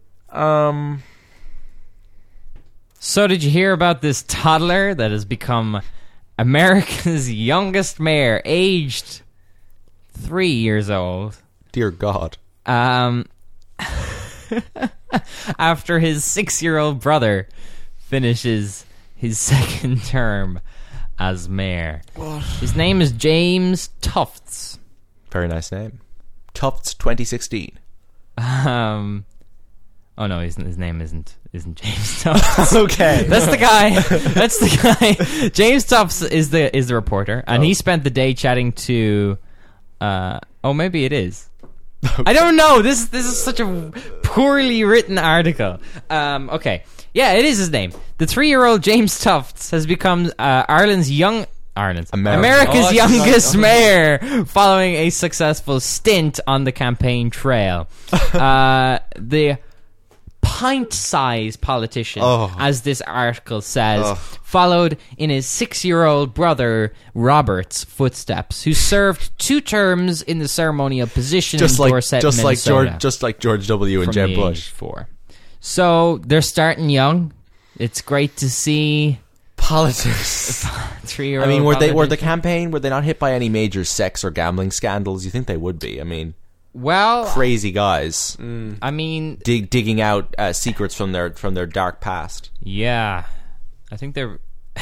B: So did you hear about this toddler that has become America's youngest mayor, aged 3 years old?
A: Dear God.
B: After his 6-year-old brother finishes his second term as mayor.
A: What?
B: His name is James Tufts.
A: Very nice name. Tufts 2016.
B: Oh no, his name isn't James Tufts.
A: Okay.
B: That's the guy. James Tufts is the reporter, and he spent the day chatting to maybe it is. Okay. I don't know. This is such a poorly written article. Okay. Yeah, it is his name. The 3-year-old James Tufts has become America's youngest mayor following a successful stint on the campaign trail. The pint-sized politician, as this article says, followed in his 6-year-old brother Robert's footsteps, who served 2 terms in the ceremonial position in Dorset, Minnesota.
A: Just like George W. and Jeb Bush.
B: 4. So they're starting young. It's great to see
A: politics.
B: 3-year-old.
A: I mean, were they not hit by any major sex or gambling scandals? You think they would be? I mean,
B: well,
A: crazy guys.
B: I mean,
A: digging out secrets from their dark past.
B: Yeah, I think they're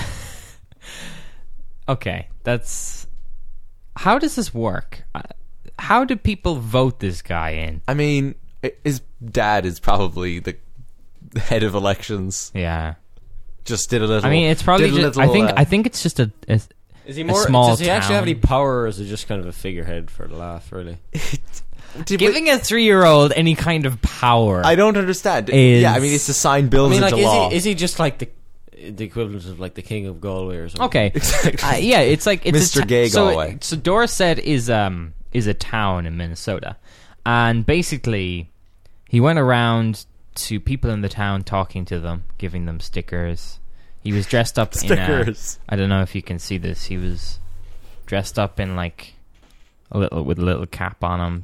B: okay. That's how does this work? How do people vote this guy in?
A: I mean, his dad is probably the head of elections.
B: Yeah,
A: just did a little.
B: I mean, it's probably just. I think it's just a.
C: Is he more?
B: Small
C: does he actually
B: town.
C: have any power, or is it just kind of a figurehead for the laugh? Really.
B: Giving a 3-year-old any kind of power,
A: I don't understand.
B: Is,
A: I mean, it's to sign bills into law.
C: Is he just like the equivalent of like the King of Galway or something?
B: Okay,
A: exactly.
B: Yeah, it's like it's
A: Mr. Gay Galway.
B: So Dorset is a town in Minnesota, and basically he went around to people in the town, talking to them, giving them stickers. He was dressed up
A: stickers.
B: I don't know if you can see this. He was dressed up in like with a little cap on him.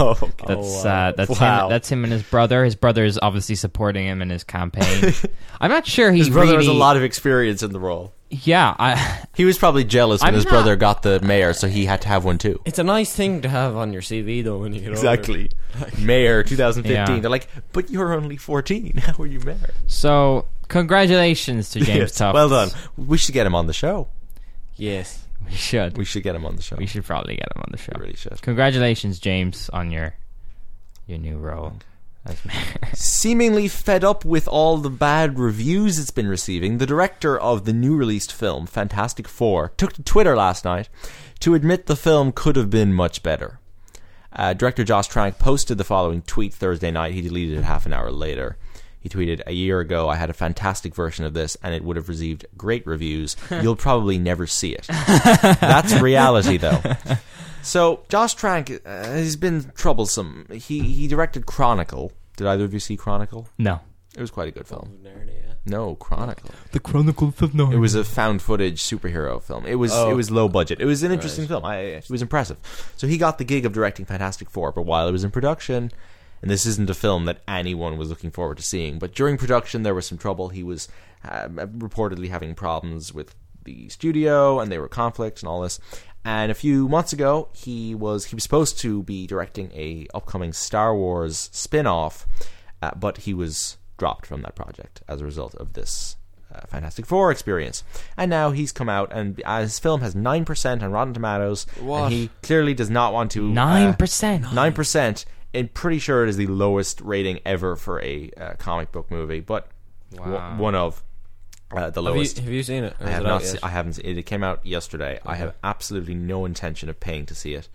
B: That's him and his brother. His brother is obviously supporting him in his campaign. I'm not sure
A: his brother has a lot of experience in the role.
B: Yeah,
A: he was probably jealous when his brother got the mayor, so he had to have one too.
C: It's a nice thing to have on your CV, though, when you get
A: older. Mayor 2015. Yeah. They're like, but you're only 14. How are you mayor?
B: So, congratulations to James Tufts.
A: Well done. We should get him on the show.
C: Yes.
B: We should.
A: We should get him on the show.
B: We should probably get him on the show.
A: We really should.
B: Congratulations, James, on your new role as mayor.
A: Seemingly fed up with all the bad reviews it's been receiving, the director of the new released film, Fantastic Four, took to Twitter last night to admit the film could have been much better. Director Josh Trank posted the following tweet Thursday night. He deleted it half an hour later. He tweeted, "A year ago, I had a fantastic version of this, and it would have received great reviews. You'll probably never see it." That's reality, though. So, Josh Trank has been troublesome. He directed Chronicle. Did either of you see Chronicle?
B: No.
A: It was quite a good film.
C: Narnia.
A: No, Chronicle.
B: The Chronicles of Narnia.
A: It was a found footage superhero film. It was low budget. It was an interesting film. It was impressive. So he got the gig of directing Fantastic Four, but while it was in production, and this isn't a film that anyone was looking forward to seeing, but during production there was some trouble. He was reportedly having problems with the studio, and there were conflicts and all this. And a few months ago, he was supposed to be directing a upcoming Star Wars spin-off, but he was dropped from that project as a result of this Fantastic Four experience. And now he's come out, and his film has 9% on Rotten Tomatoes.
C: What?
A: And he clearly does not want to...
B: 9%?
A: 9%. And pretty sure it is the lowest rating ever for a comic book movie, but one of the lowest.
C: Have you seen it?
A: I have not. I haven't seen it. It came out yesterday. Okay. I have absolutely no intention of paying to see it.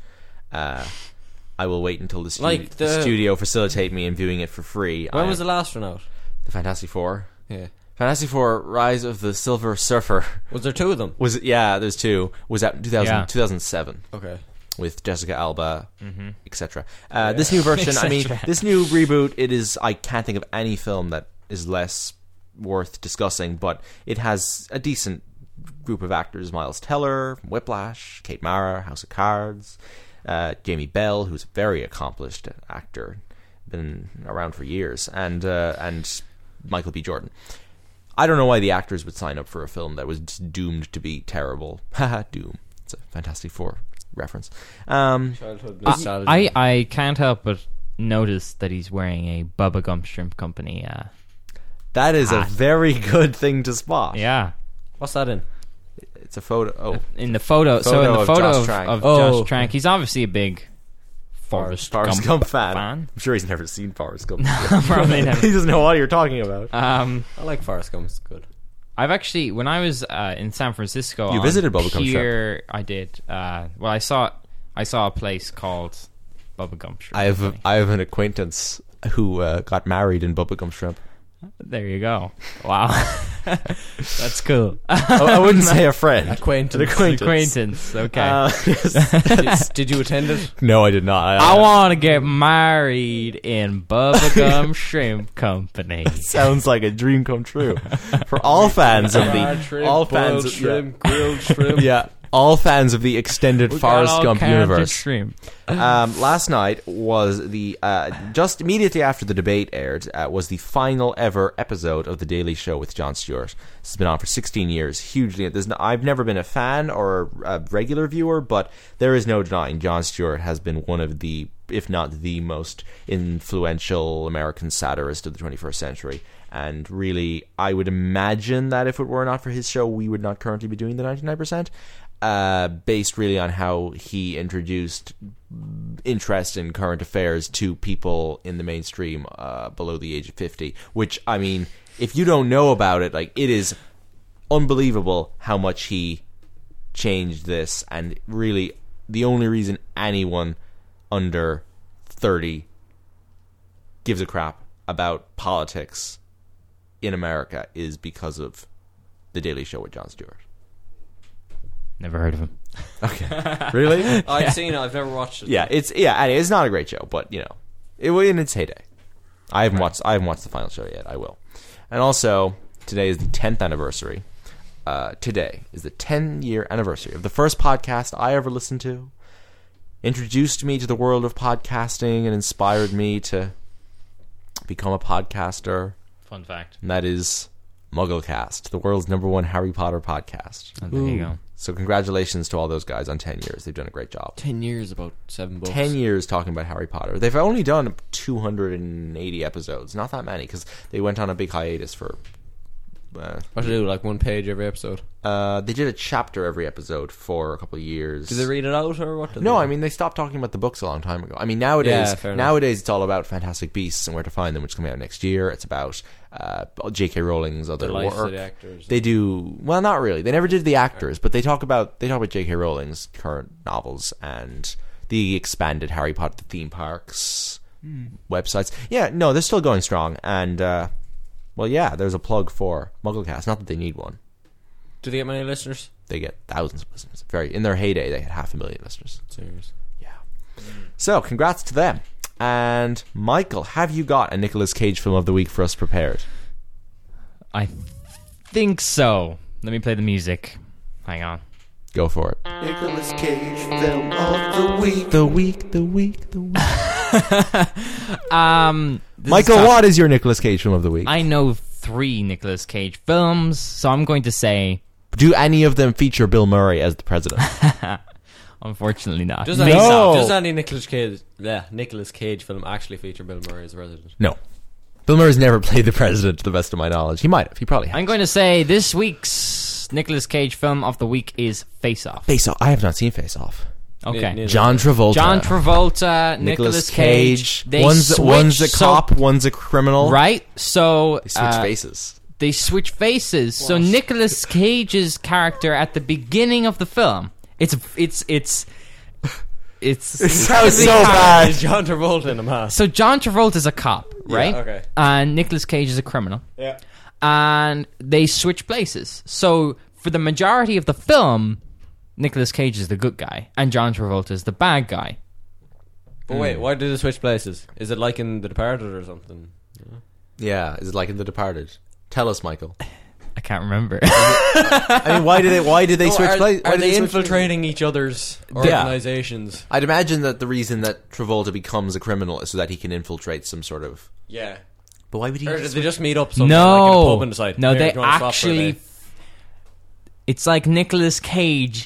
A: I will wait until the studio facilitate me in viewing it for free.
C: When was the last one out?
A: The Fantastic Four.
C: Yeah.
A: Fantastic Four: Rise of the Silver Surfer.
C: Was there two of them?
A: Yeah, there's two. Was out in 2007.
C: Okay.
A: With Jessica Alba, etc. This new version, I mean, this new reboot, I can't think of any film that is less worth discussing, but it has a decent group of actors. Miles Teller, Whiplash, Kate Mara, House of Cards, Jamie Bell, who's a very accomplished actor, been around for years, and Michael B. Jordan. I don't know why the actors would sign up for a film that was doomed to be terrible. Haha, Doom. It's a Fantastic Four reference.
C: Childhood nostalgia.
B: I can't help but notice that he's wearing a Bubba Gump Shrimp Company
A: that is hat. A very good thing to spot.
B: Yeah.
C: What's that in?
A: It's a photo.
B: In the photo of Josh Trank, he's obviously a big Forrest
A: Gump fan. I'm sure he's never seen Forrest Gump.
B: Probably never.
A: He doesn't know what you're talking about.
C: I like Forrest Gump. It's good.
B: I've actually, when I was in San Francisco,
A: you visited Bubba Gump Shrimp.
B: I did. Well, I saw a place called Bubba Gump Shrimp.
A: I have an acquaintance who got married in Bubba Gump Shrimp.
B: There you go. Wow, that's cool.
A: I wouldn't say a friend.
B: Acquaintance. Okay.
C: Did you attend it?
A: No, I did not.
B: I want to get married in Bubba Gump Shrimp Company.
A: Sounds like a dream come true for all fans of
C: shrimp, grilled shrimp.
A: Yeah. All fans of the extended Forrest Gump universe. Last night was just immediately after the debate aired, was the final ever episode of The Daily Show with Jon Stewart. This has been on for 16 years. Hugely, I've never been a fan or a regular viewer, but there is no denying Jon Stewart has been one of the, if not the most influential American satirist of the 21st century. And really, I would imagine that if it were not for his show, we would not currently be doing the 99%. Based really on how he introduced interest in current affairs to people in the mainstream below the age of 50. Which, I mean, if you don't know about it, like, it is unbelievable how much he changed this. And really, the only reason anyone under 30 gives a crap about politics in America is because of The Daily Show with Jon Stewart.
B: Never heard of him.
A: Okay. Really?
C: I've seen it. I've never watched it.
A: Yeah, it's not a great show, but you know, it was in its heyday. I haven't watched the final show yet. I will. And also, today is the 10th anniversary. Today is the 10-year anniversary of the first podcast I ever listened to. Introduced me to the world of podcasting and inspired me to become a podcaster.
B: Fun fact.
A: And that is MuggleCast, the world's #1 Harry Potter podcast.
B: Oh, there you go.
A: So congratulations to all those guys on 10 years. They've done a great job.
C: 10 years, about 7 books.
A: 10 years talking about Harry Potter. They've only done 280 episodes. Not that many, because they went on a big hiatus for...
C: what did they do, like 1 page every episode?
A: They did a chapter every episode for a couple of years.
C: Did they read it out, or what?
A: No, I mean, they stopped talking about the books a long time ago. I mean, nowadays it's all about Fantastic Beasts and where to find them, which is coming out next year. It's about J.K. Rowling's other work.
C: Of the actors.
A: They do... Well, not really. They never did the actors, but they talk about J.K. Rowling's current novels and the expanded Harry Potter theme parks, websites. Yeah, no, they're still going strong, and... well, yeah, there's a plug for MuggleCast. Not that they need one.
C: Do they get many listeners?
A: They get thousands of listeners. In their heyday, they had 500,000 listeners.
C: Serious.
A: Yeah. So, congrats to them. And Michael, have you got a Nicolas Cage film of the week for us prepared?
B: I think so. Let me play the music. Hang on.
A: Go for it.
L: Nicolas Cage film of the week.
A: The week. Michael, what is your Nicolas Cage film of the week?
B: I know 3 Nicolas Cage films, so I'm going to say...
A: Do any of them feature Bill Murray as the president?
B: Unfortunately not.
C: Does any Nicolas Cage film actually feature Bill Murray as the president?
A: No. Bill Murray's never played the president, to the best of my knowledge. He might have. He probably has.
B: I'm going to say this week's Nicolas Cage film of the week is Face Off.
A: Face Off. I have not seen Face Off.
B: Okay.
A: John
B: Travolta, Nicolas Cage.
A: One's a cop, one's a criminal.
B: Right? So...
A: They switch faces.
B: They switch faces. So Nicolas Cage's character at the beginning of the film, it sounds
A: so bad.
C: Is John Travolta in a mask?
B: So John Travolta's a cop, right?
C: Yeah, okay.
B: And Nicolas Cage is a criminal.
C: Yeah.
B: And they switch places. So for the majority of the film, Nicolas Cage is the good guy and John Travolta is the bad guy.
C: But wait, why do they switch places? Is it like in The Departed or something?
A: Yeah, is it like in The Departed? Tell us, Michael.
B: I can't remember.
A: I mean, why did they switch places?
C: Are they infiltrating each other's organizations?
A: Yeah. I'd imagine that the reason that Travolta becomes a criminal is so that he can infiltrate some sort of...
C: Yeah.
A: But why would he...
C: Or did they just meet up somewhere like in a pub and decide...
B: No, they actually... It's like Nicolas Cage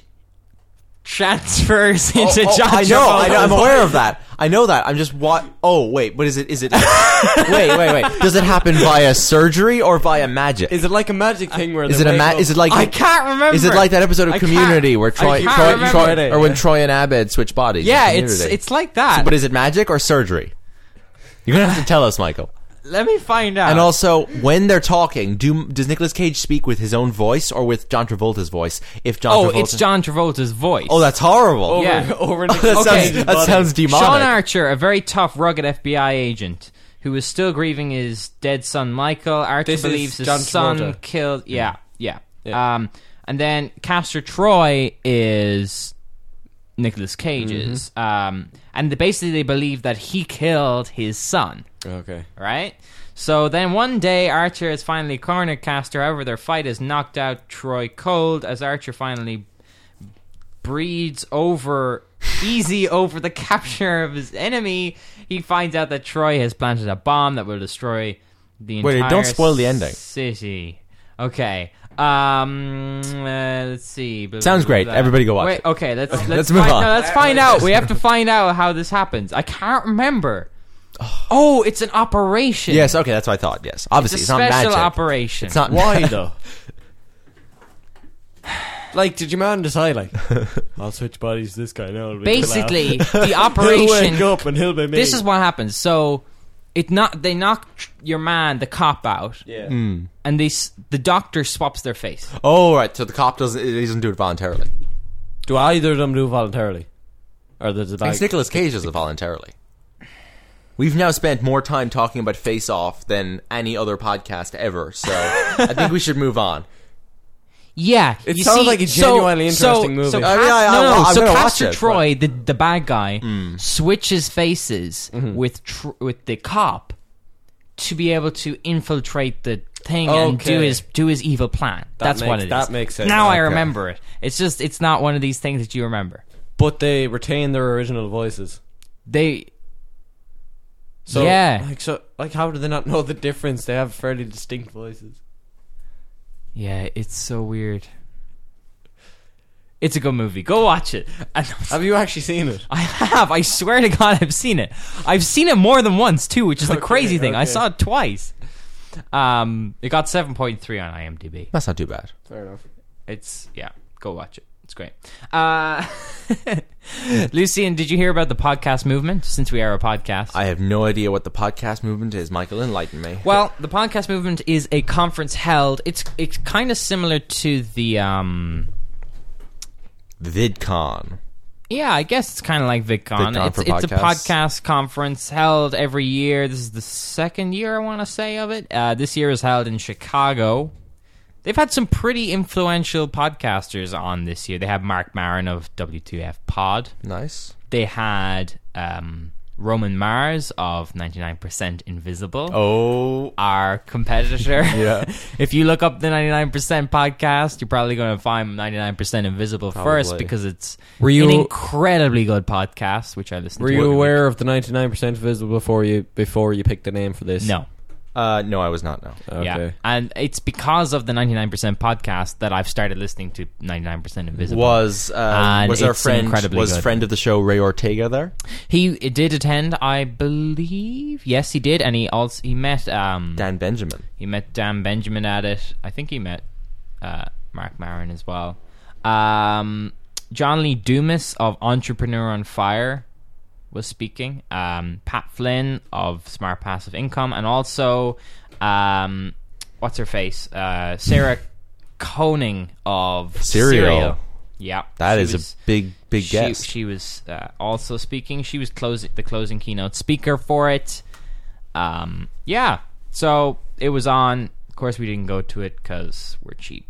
B: transfers into John Travolta.
A: I know, I'm aware of that. I know that. I'm just wait, but is it wait. Does it happen via surgery or via magic?
C: Is it like a magic thing where
A: is it like
B: I can't remember.
A: Is it like that episode of Community where Troy when Troy and Abed switch bodies?
B: Yeah, it's like that.
A: So, but is it magic or surgery? You're going to have to tell us, Michael.
B: Let me find out.
A: And also, when they're talking, does Nicolas Cage speak with his own voice or with John Travolta's voice? If John Travolta...
B: it's John Travolta's voice.
A: Oh, that's horrible. That sounds demonic.
B: Sean Archer, a very tough, rugged FBI agent who is still grieving his dead son Michael. Archer believes his son killed... Yeah. And then Castor Troy is Nicolas Cage's. And basically they believe that he killed his son.
C: Okay.
B: Right? So then one day, Archer has finally cornered Castor. However, their fight has knocked out Troy cold as Archer finally breeds easy over the capture of his enemy. He finds out that Troy has planted a bomb that will destroy the entire
A: Wait, don't spoil the ending.
B: City. Okay. Let's see.
A: Sounds great. Everybody go watch it.
B: Okay, let's
A: move on.
B: No, let's find out. We have to find out how this happens. I can't remember. Oh, it's an operation.
A: Yes, okay, that's what I thought. Yes, obviously
B: it's a
A: not magic.
B: special operation.
A: It's not
C: why though. Like, did your man decide like, I'll switch bodies this guy now?
B: Basically, the operation.
C: He'll wake up and he'll be me.
B: This is what happens. So, they knock your man, the cop, out.
C: Yeah.
B: And the doctor swaps their face.
A: Oh, right. So the cop doesn't do it voluntarily.
C: Do either of them do it voluntarily, or does the
A: I think Nicolas Cage does it voluntarily. We've now spent more time talking about Face Off than any other podcast ever, so I think we should move on.
B: Yeah,
C: it sounds like a genuinely interesting movie.
B: So Castor Troy, the bad guy, switches faces with the cop to be able to infiltrate the thing and do his evil plan. That's what it is.
C: That makes sense.
B: Now I remember it. It's not one of these things that you remember.
C: But they retain their original voices.
B: So, yeah.
C: How do they not know the difference? They have fairly distinct voices.
B: Yeah, it's so weird. It's a good movie. Go watch it.
C: Have you actually seen it?
B: I have. I swear to God, I've seen it. I've seen it more than once, too, which is the crazy thing. I saw it twice. It got 7.3 on IMDb.
A: That's not too bad.
C: Fair enough.
B: Go watch it. It's great. Lucian, did you hear about the podcast movement, since we are a podcast?
A: I have no idea what the podcast movement is. Michael, enlighten me.
B: Well, the podcast movement is a conference held. It's kind of similar to the
A: VidCon.
B: Yeah, I guess it's kind of like VidCon. It's a podcast conference held every year. This is the second year, I want to say, of it. This year is held in Chicago. They've had some pretty influential podcasters on this year. They had Mark Maron of W2F Pod.
A: Nice.
B: They had Roman Mars of 99% Invisible.
A: Oh,
B: our competitor.
A: Yeah.
B: If you look up the 99% podcast, you're probably going to find 99% Invisible first, because it's an incredibly good podcast, which I listened to.
C: Were you aware of the 99% Invisible before you picked the name for this?
B: No.
A: No, I was not. No.
C: Okay.
B: Yeah, and it's because of the 99% podcast that I've started listening to 99% Invisible.
A: Was our friend friend of the show Ray Ortega there?
B: He did attend, I believe. Yes, he did, and he met
A: Dan Benjamin.
B: He met Dan Benjamin at it. I think he met Mark Maron as well. John Lee Dumas of Entrepreneur on Fire was speaking. Pat Flynn of Smart Passive Income, and also what's her face, Sarah Koenig of Serial. Yeah,
A: that is a big guest.
B: She was also speaking. She was the closing keynote speaker for it. Yeah, so it was on. Of course, we didn't go to it because we're cheap.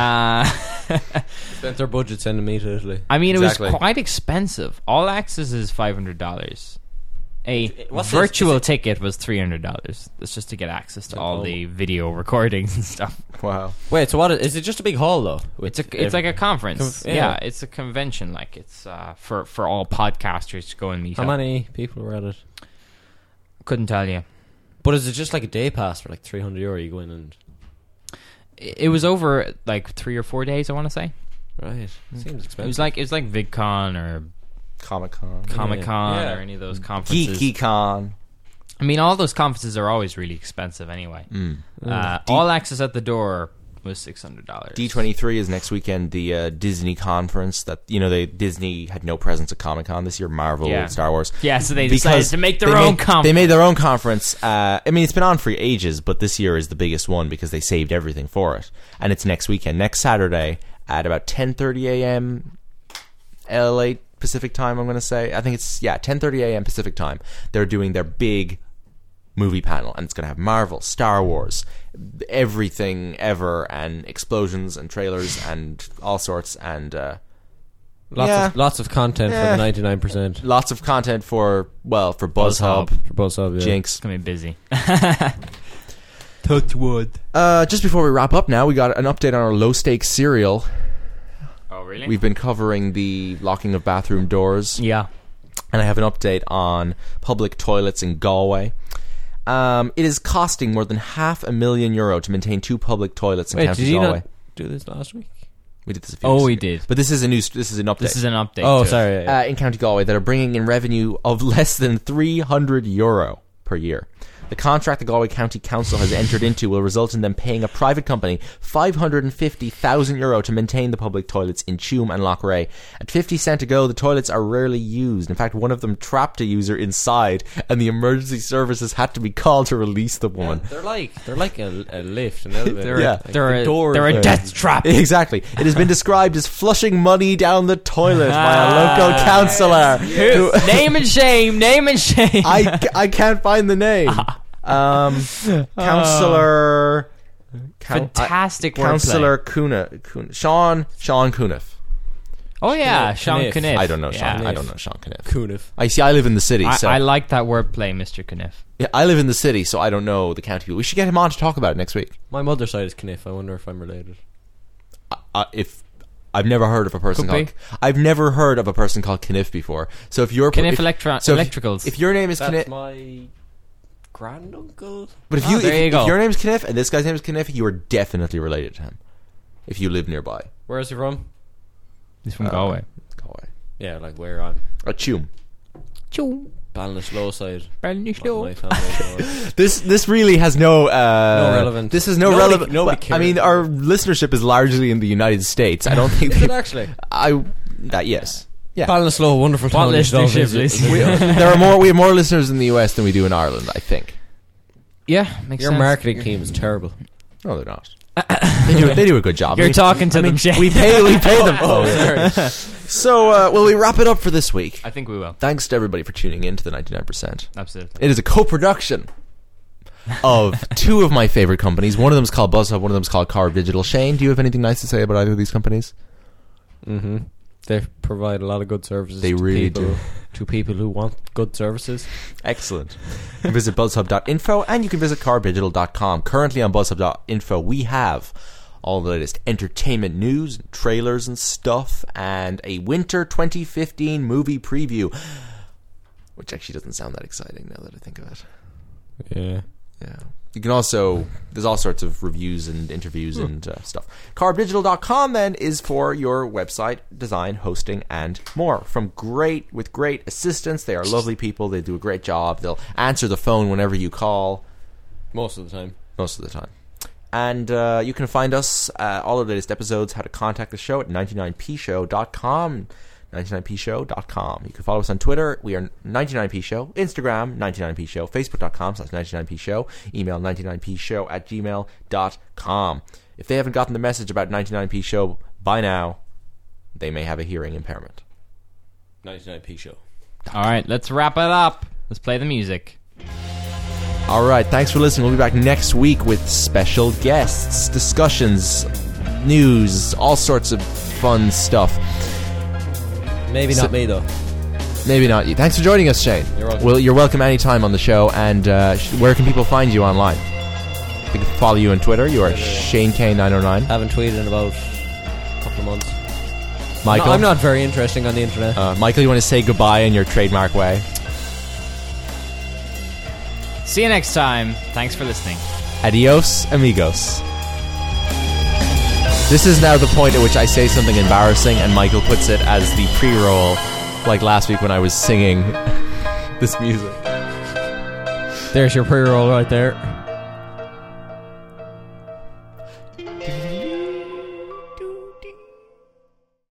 C: Spent their budget sending me to Italy.
B: I mean, it was quite expensive. All access is $500. Virtual ticket was $300. That's just to get access to all the video recordings and stuff.
A: Wow.
C: Wait, so what is it? Just a big hall though?
B: It's like a conference. Yeah, it's a convention. Like it's for all podcasters to go and meet.
C: How many people were at it?
B: Couldn't tell you.
C: But is it just like a day pass for like €300? You go in and
B: it was over like 3 or 4 days, I want to say.
C: Right. Seems expensive.
B: It was like VidCon or Comic-Con or any of those conferences.
A: GeekyCon.
B: I mean, all those conferences are always really expensive anyway. All access at the door was $600.
A: D23 is next weekend, the Disney conference that, Disney had no presence at Comic-Con this year, Marvel, Star Wars.
B: Yeah, so they decided to make their own conference.
A: They made their own conference. I mean, it's been on for ages, but this year is the biggest one because they saved everything for it. And it's next weekend, next Saturday at about 10:30 a.m. LA Pacific time, I'm going to say. I think it's, 10:30 a.m. Pacific time. They're doing their big movie panel, and it's going to have Marvel, Star Wars, everything ever, and explosions and trailers and all sorts, and
C: lots of content for the 99%.
A: Lots of content for BuzzHub.
C: For BuzzHub, yeah.
A: Jinx.
B: It's going to be busy.
A: Touch wood. Just before we wrap up now, we got an update on our low-stakes serial.
B: Oh, really?
A: We've been covering the locking of bathroom doors.
B: Yeah.
A: And I have an update on public toilets in Galway. It is costing more than €500,000 to maintain 2 public toilets in County Galway.
C: Did you not do this last week?
A: We did this a few weeks ago.
B: We did.
A: But this is an update.
B: This is an update.
C: Oh, sorry. Yeah.
A: In County Galway that are bringing in revenue of less than €300 per year. The contract the Galway County Council has entered into will result in them paying a private company €550,000 to maintain the public toilets in Tuam and Loughrea. At 50 cent a go, the toilets are rarely used. In fact, one of them trapped a user inside, and the emergency services had to be called to release the woman.
C: They're like a lift, an elevator.
B: They're a death trap.
A: Exactly. It has been described as flushing money down the toilet by a local councillor.
B: Name and shame.
A: I can't find the name. Councillor
B: fantastic
A: Councillor Sean Cuniff.
B: Oh yeah, Sean Cuniff.
A: I don't know Sean Cuniff.
C: Cuniff.
A: I live in the city, so
B: I like that wordplay, Mr. Cuniff.
A: Yeah, I live in the city, so I don't know the county people. We should get him on to talk about it next week.
C: My mother's side is Cuniff. I wonder if I'm related.
A: If I've never heard of a person called Cuniff before. So if you're
B: Cuniff Electricals,
A: if your name is Cuniff,
C: my granduncle.
A: But if your name is Cuniff and this guy's name is Cuniff, you are definitely related to him. If you live nearby.
C: Where is he from?
B: He's from Galway.
C: Yeah, like where I'm.
A: Tuam.
C: Ballinasloe side.
A: This really has no
C: relevance.
A: This is relevant.
C: Nobody cares.
A: I mean, our listenership is largely in the United States. I don't think
C: is it actually.
A: Yes. Yeah.
C: Ballinasloe, wonderful town.
A: We have more listeners in the US than we do in Ireland, I think.
B: Yeah, makes
C: Your
B: sense.
C: marketing team is terrible.
A: No, they're not. They do a good job.
B: You're talking to them, Jay.
A: We pay them. Oh, sorry. So, will we wrap it up for this week?
B: I think we will.
A: Thanks to everybody for tuning in to the 99%.
B: Absolutely.
A: It is a co-production of 2 of my favorite companies. One of them is called BuzzHub. One of them is called Carve Digital. Shane, do you have anything nice to say about either of these companies?
C: Mm-hmm. They provide a lot of good services.
A: They
C: to
A: really
C: people.
A: do.
C: To people who want good services.
A: Excellent. You can visit buzzhub.info and you can visit cardigital.com. Currently on buzzhub.info we have all the latest entertainment news, and trailers and stuff, and a winter 2015 movie preview, which actually doesn't sound that exciting now that I think of it.
C: Yeah.
A: You can also, there's all sorts of reviews and interviews and stuff. Carbdigital.com then is for your website design, hosting, and more. With great assistance. They are lovely people. They do a great job. They'll answer the phone whenever you call.
C: Most of the time.
A: And you can find us, all of the latest episodes, how to contact the show at 99pshow.com. 99pshow.com. You can follow us on Twitter. We are 99pshow. Instagram, 99pshow. Facebook.com/99pshow. Email 99pshow@gmail.com. If they haven't gotten the message about 99pshow by now, they may have a hearing impairment.
C: 99pshow.
B: All right, let's wrap it up. Let's play the music.
A: All right, thanks for listening. We'll be back next week with special guests, discussions, news, all sorts of fun stuff.
C: Maybe not me, though.
A: Maybe not you. Thanks for joining us, Shane.
C: You're welcome.
A: Well, you're welcome anytime on the show. And where can people find you online? They can follow you on Twitter. You are ShaneK909.
C: Haven't tweeted in about a couple of months.
A: Michael?
C: No, I'm not very interesting on the internet.
A: Michael, you want to say goodbye in your trademark way?
B: See you next time. Thanks for listening.
A: Adios, amigos. This is now the point at which I say something embarrassing and Michael puts it as the pre-roll, like last week when I was singing this music.
C: There's your pre-roll right there.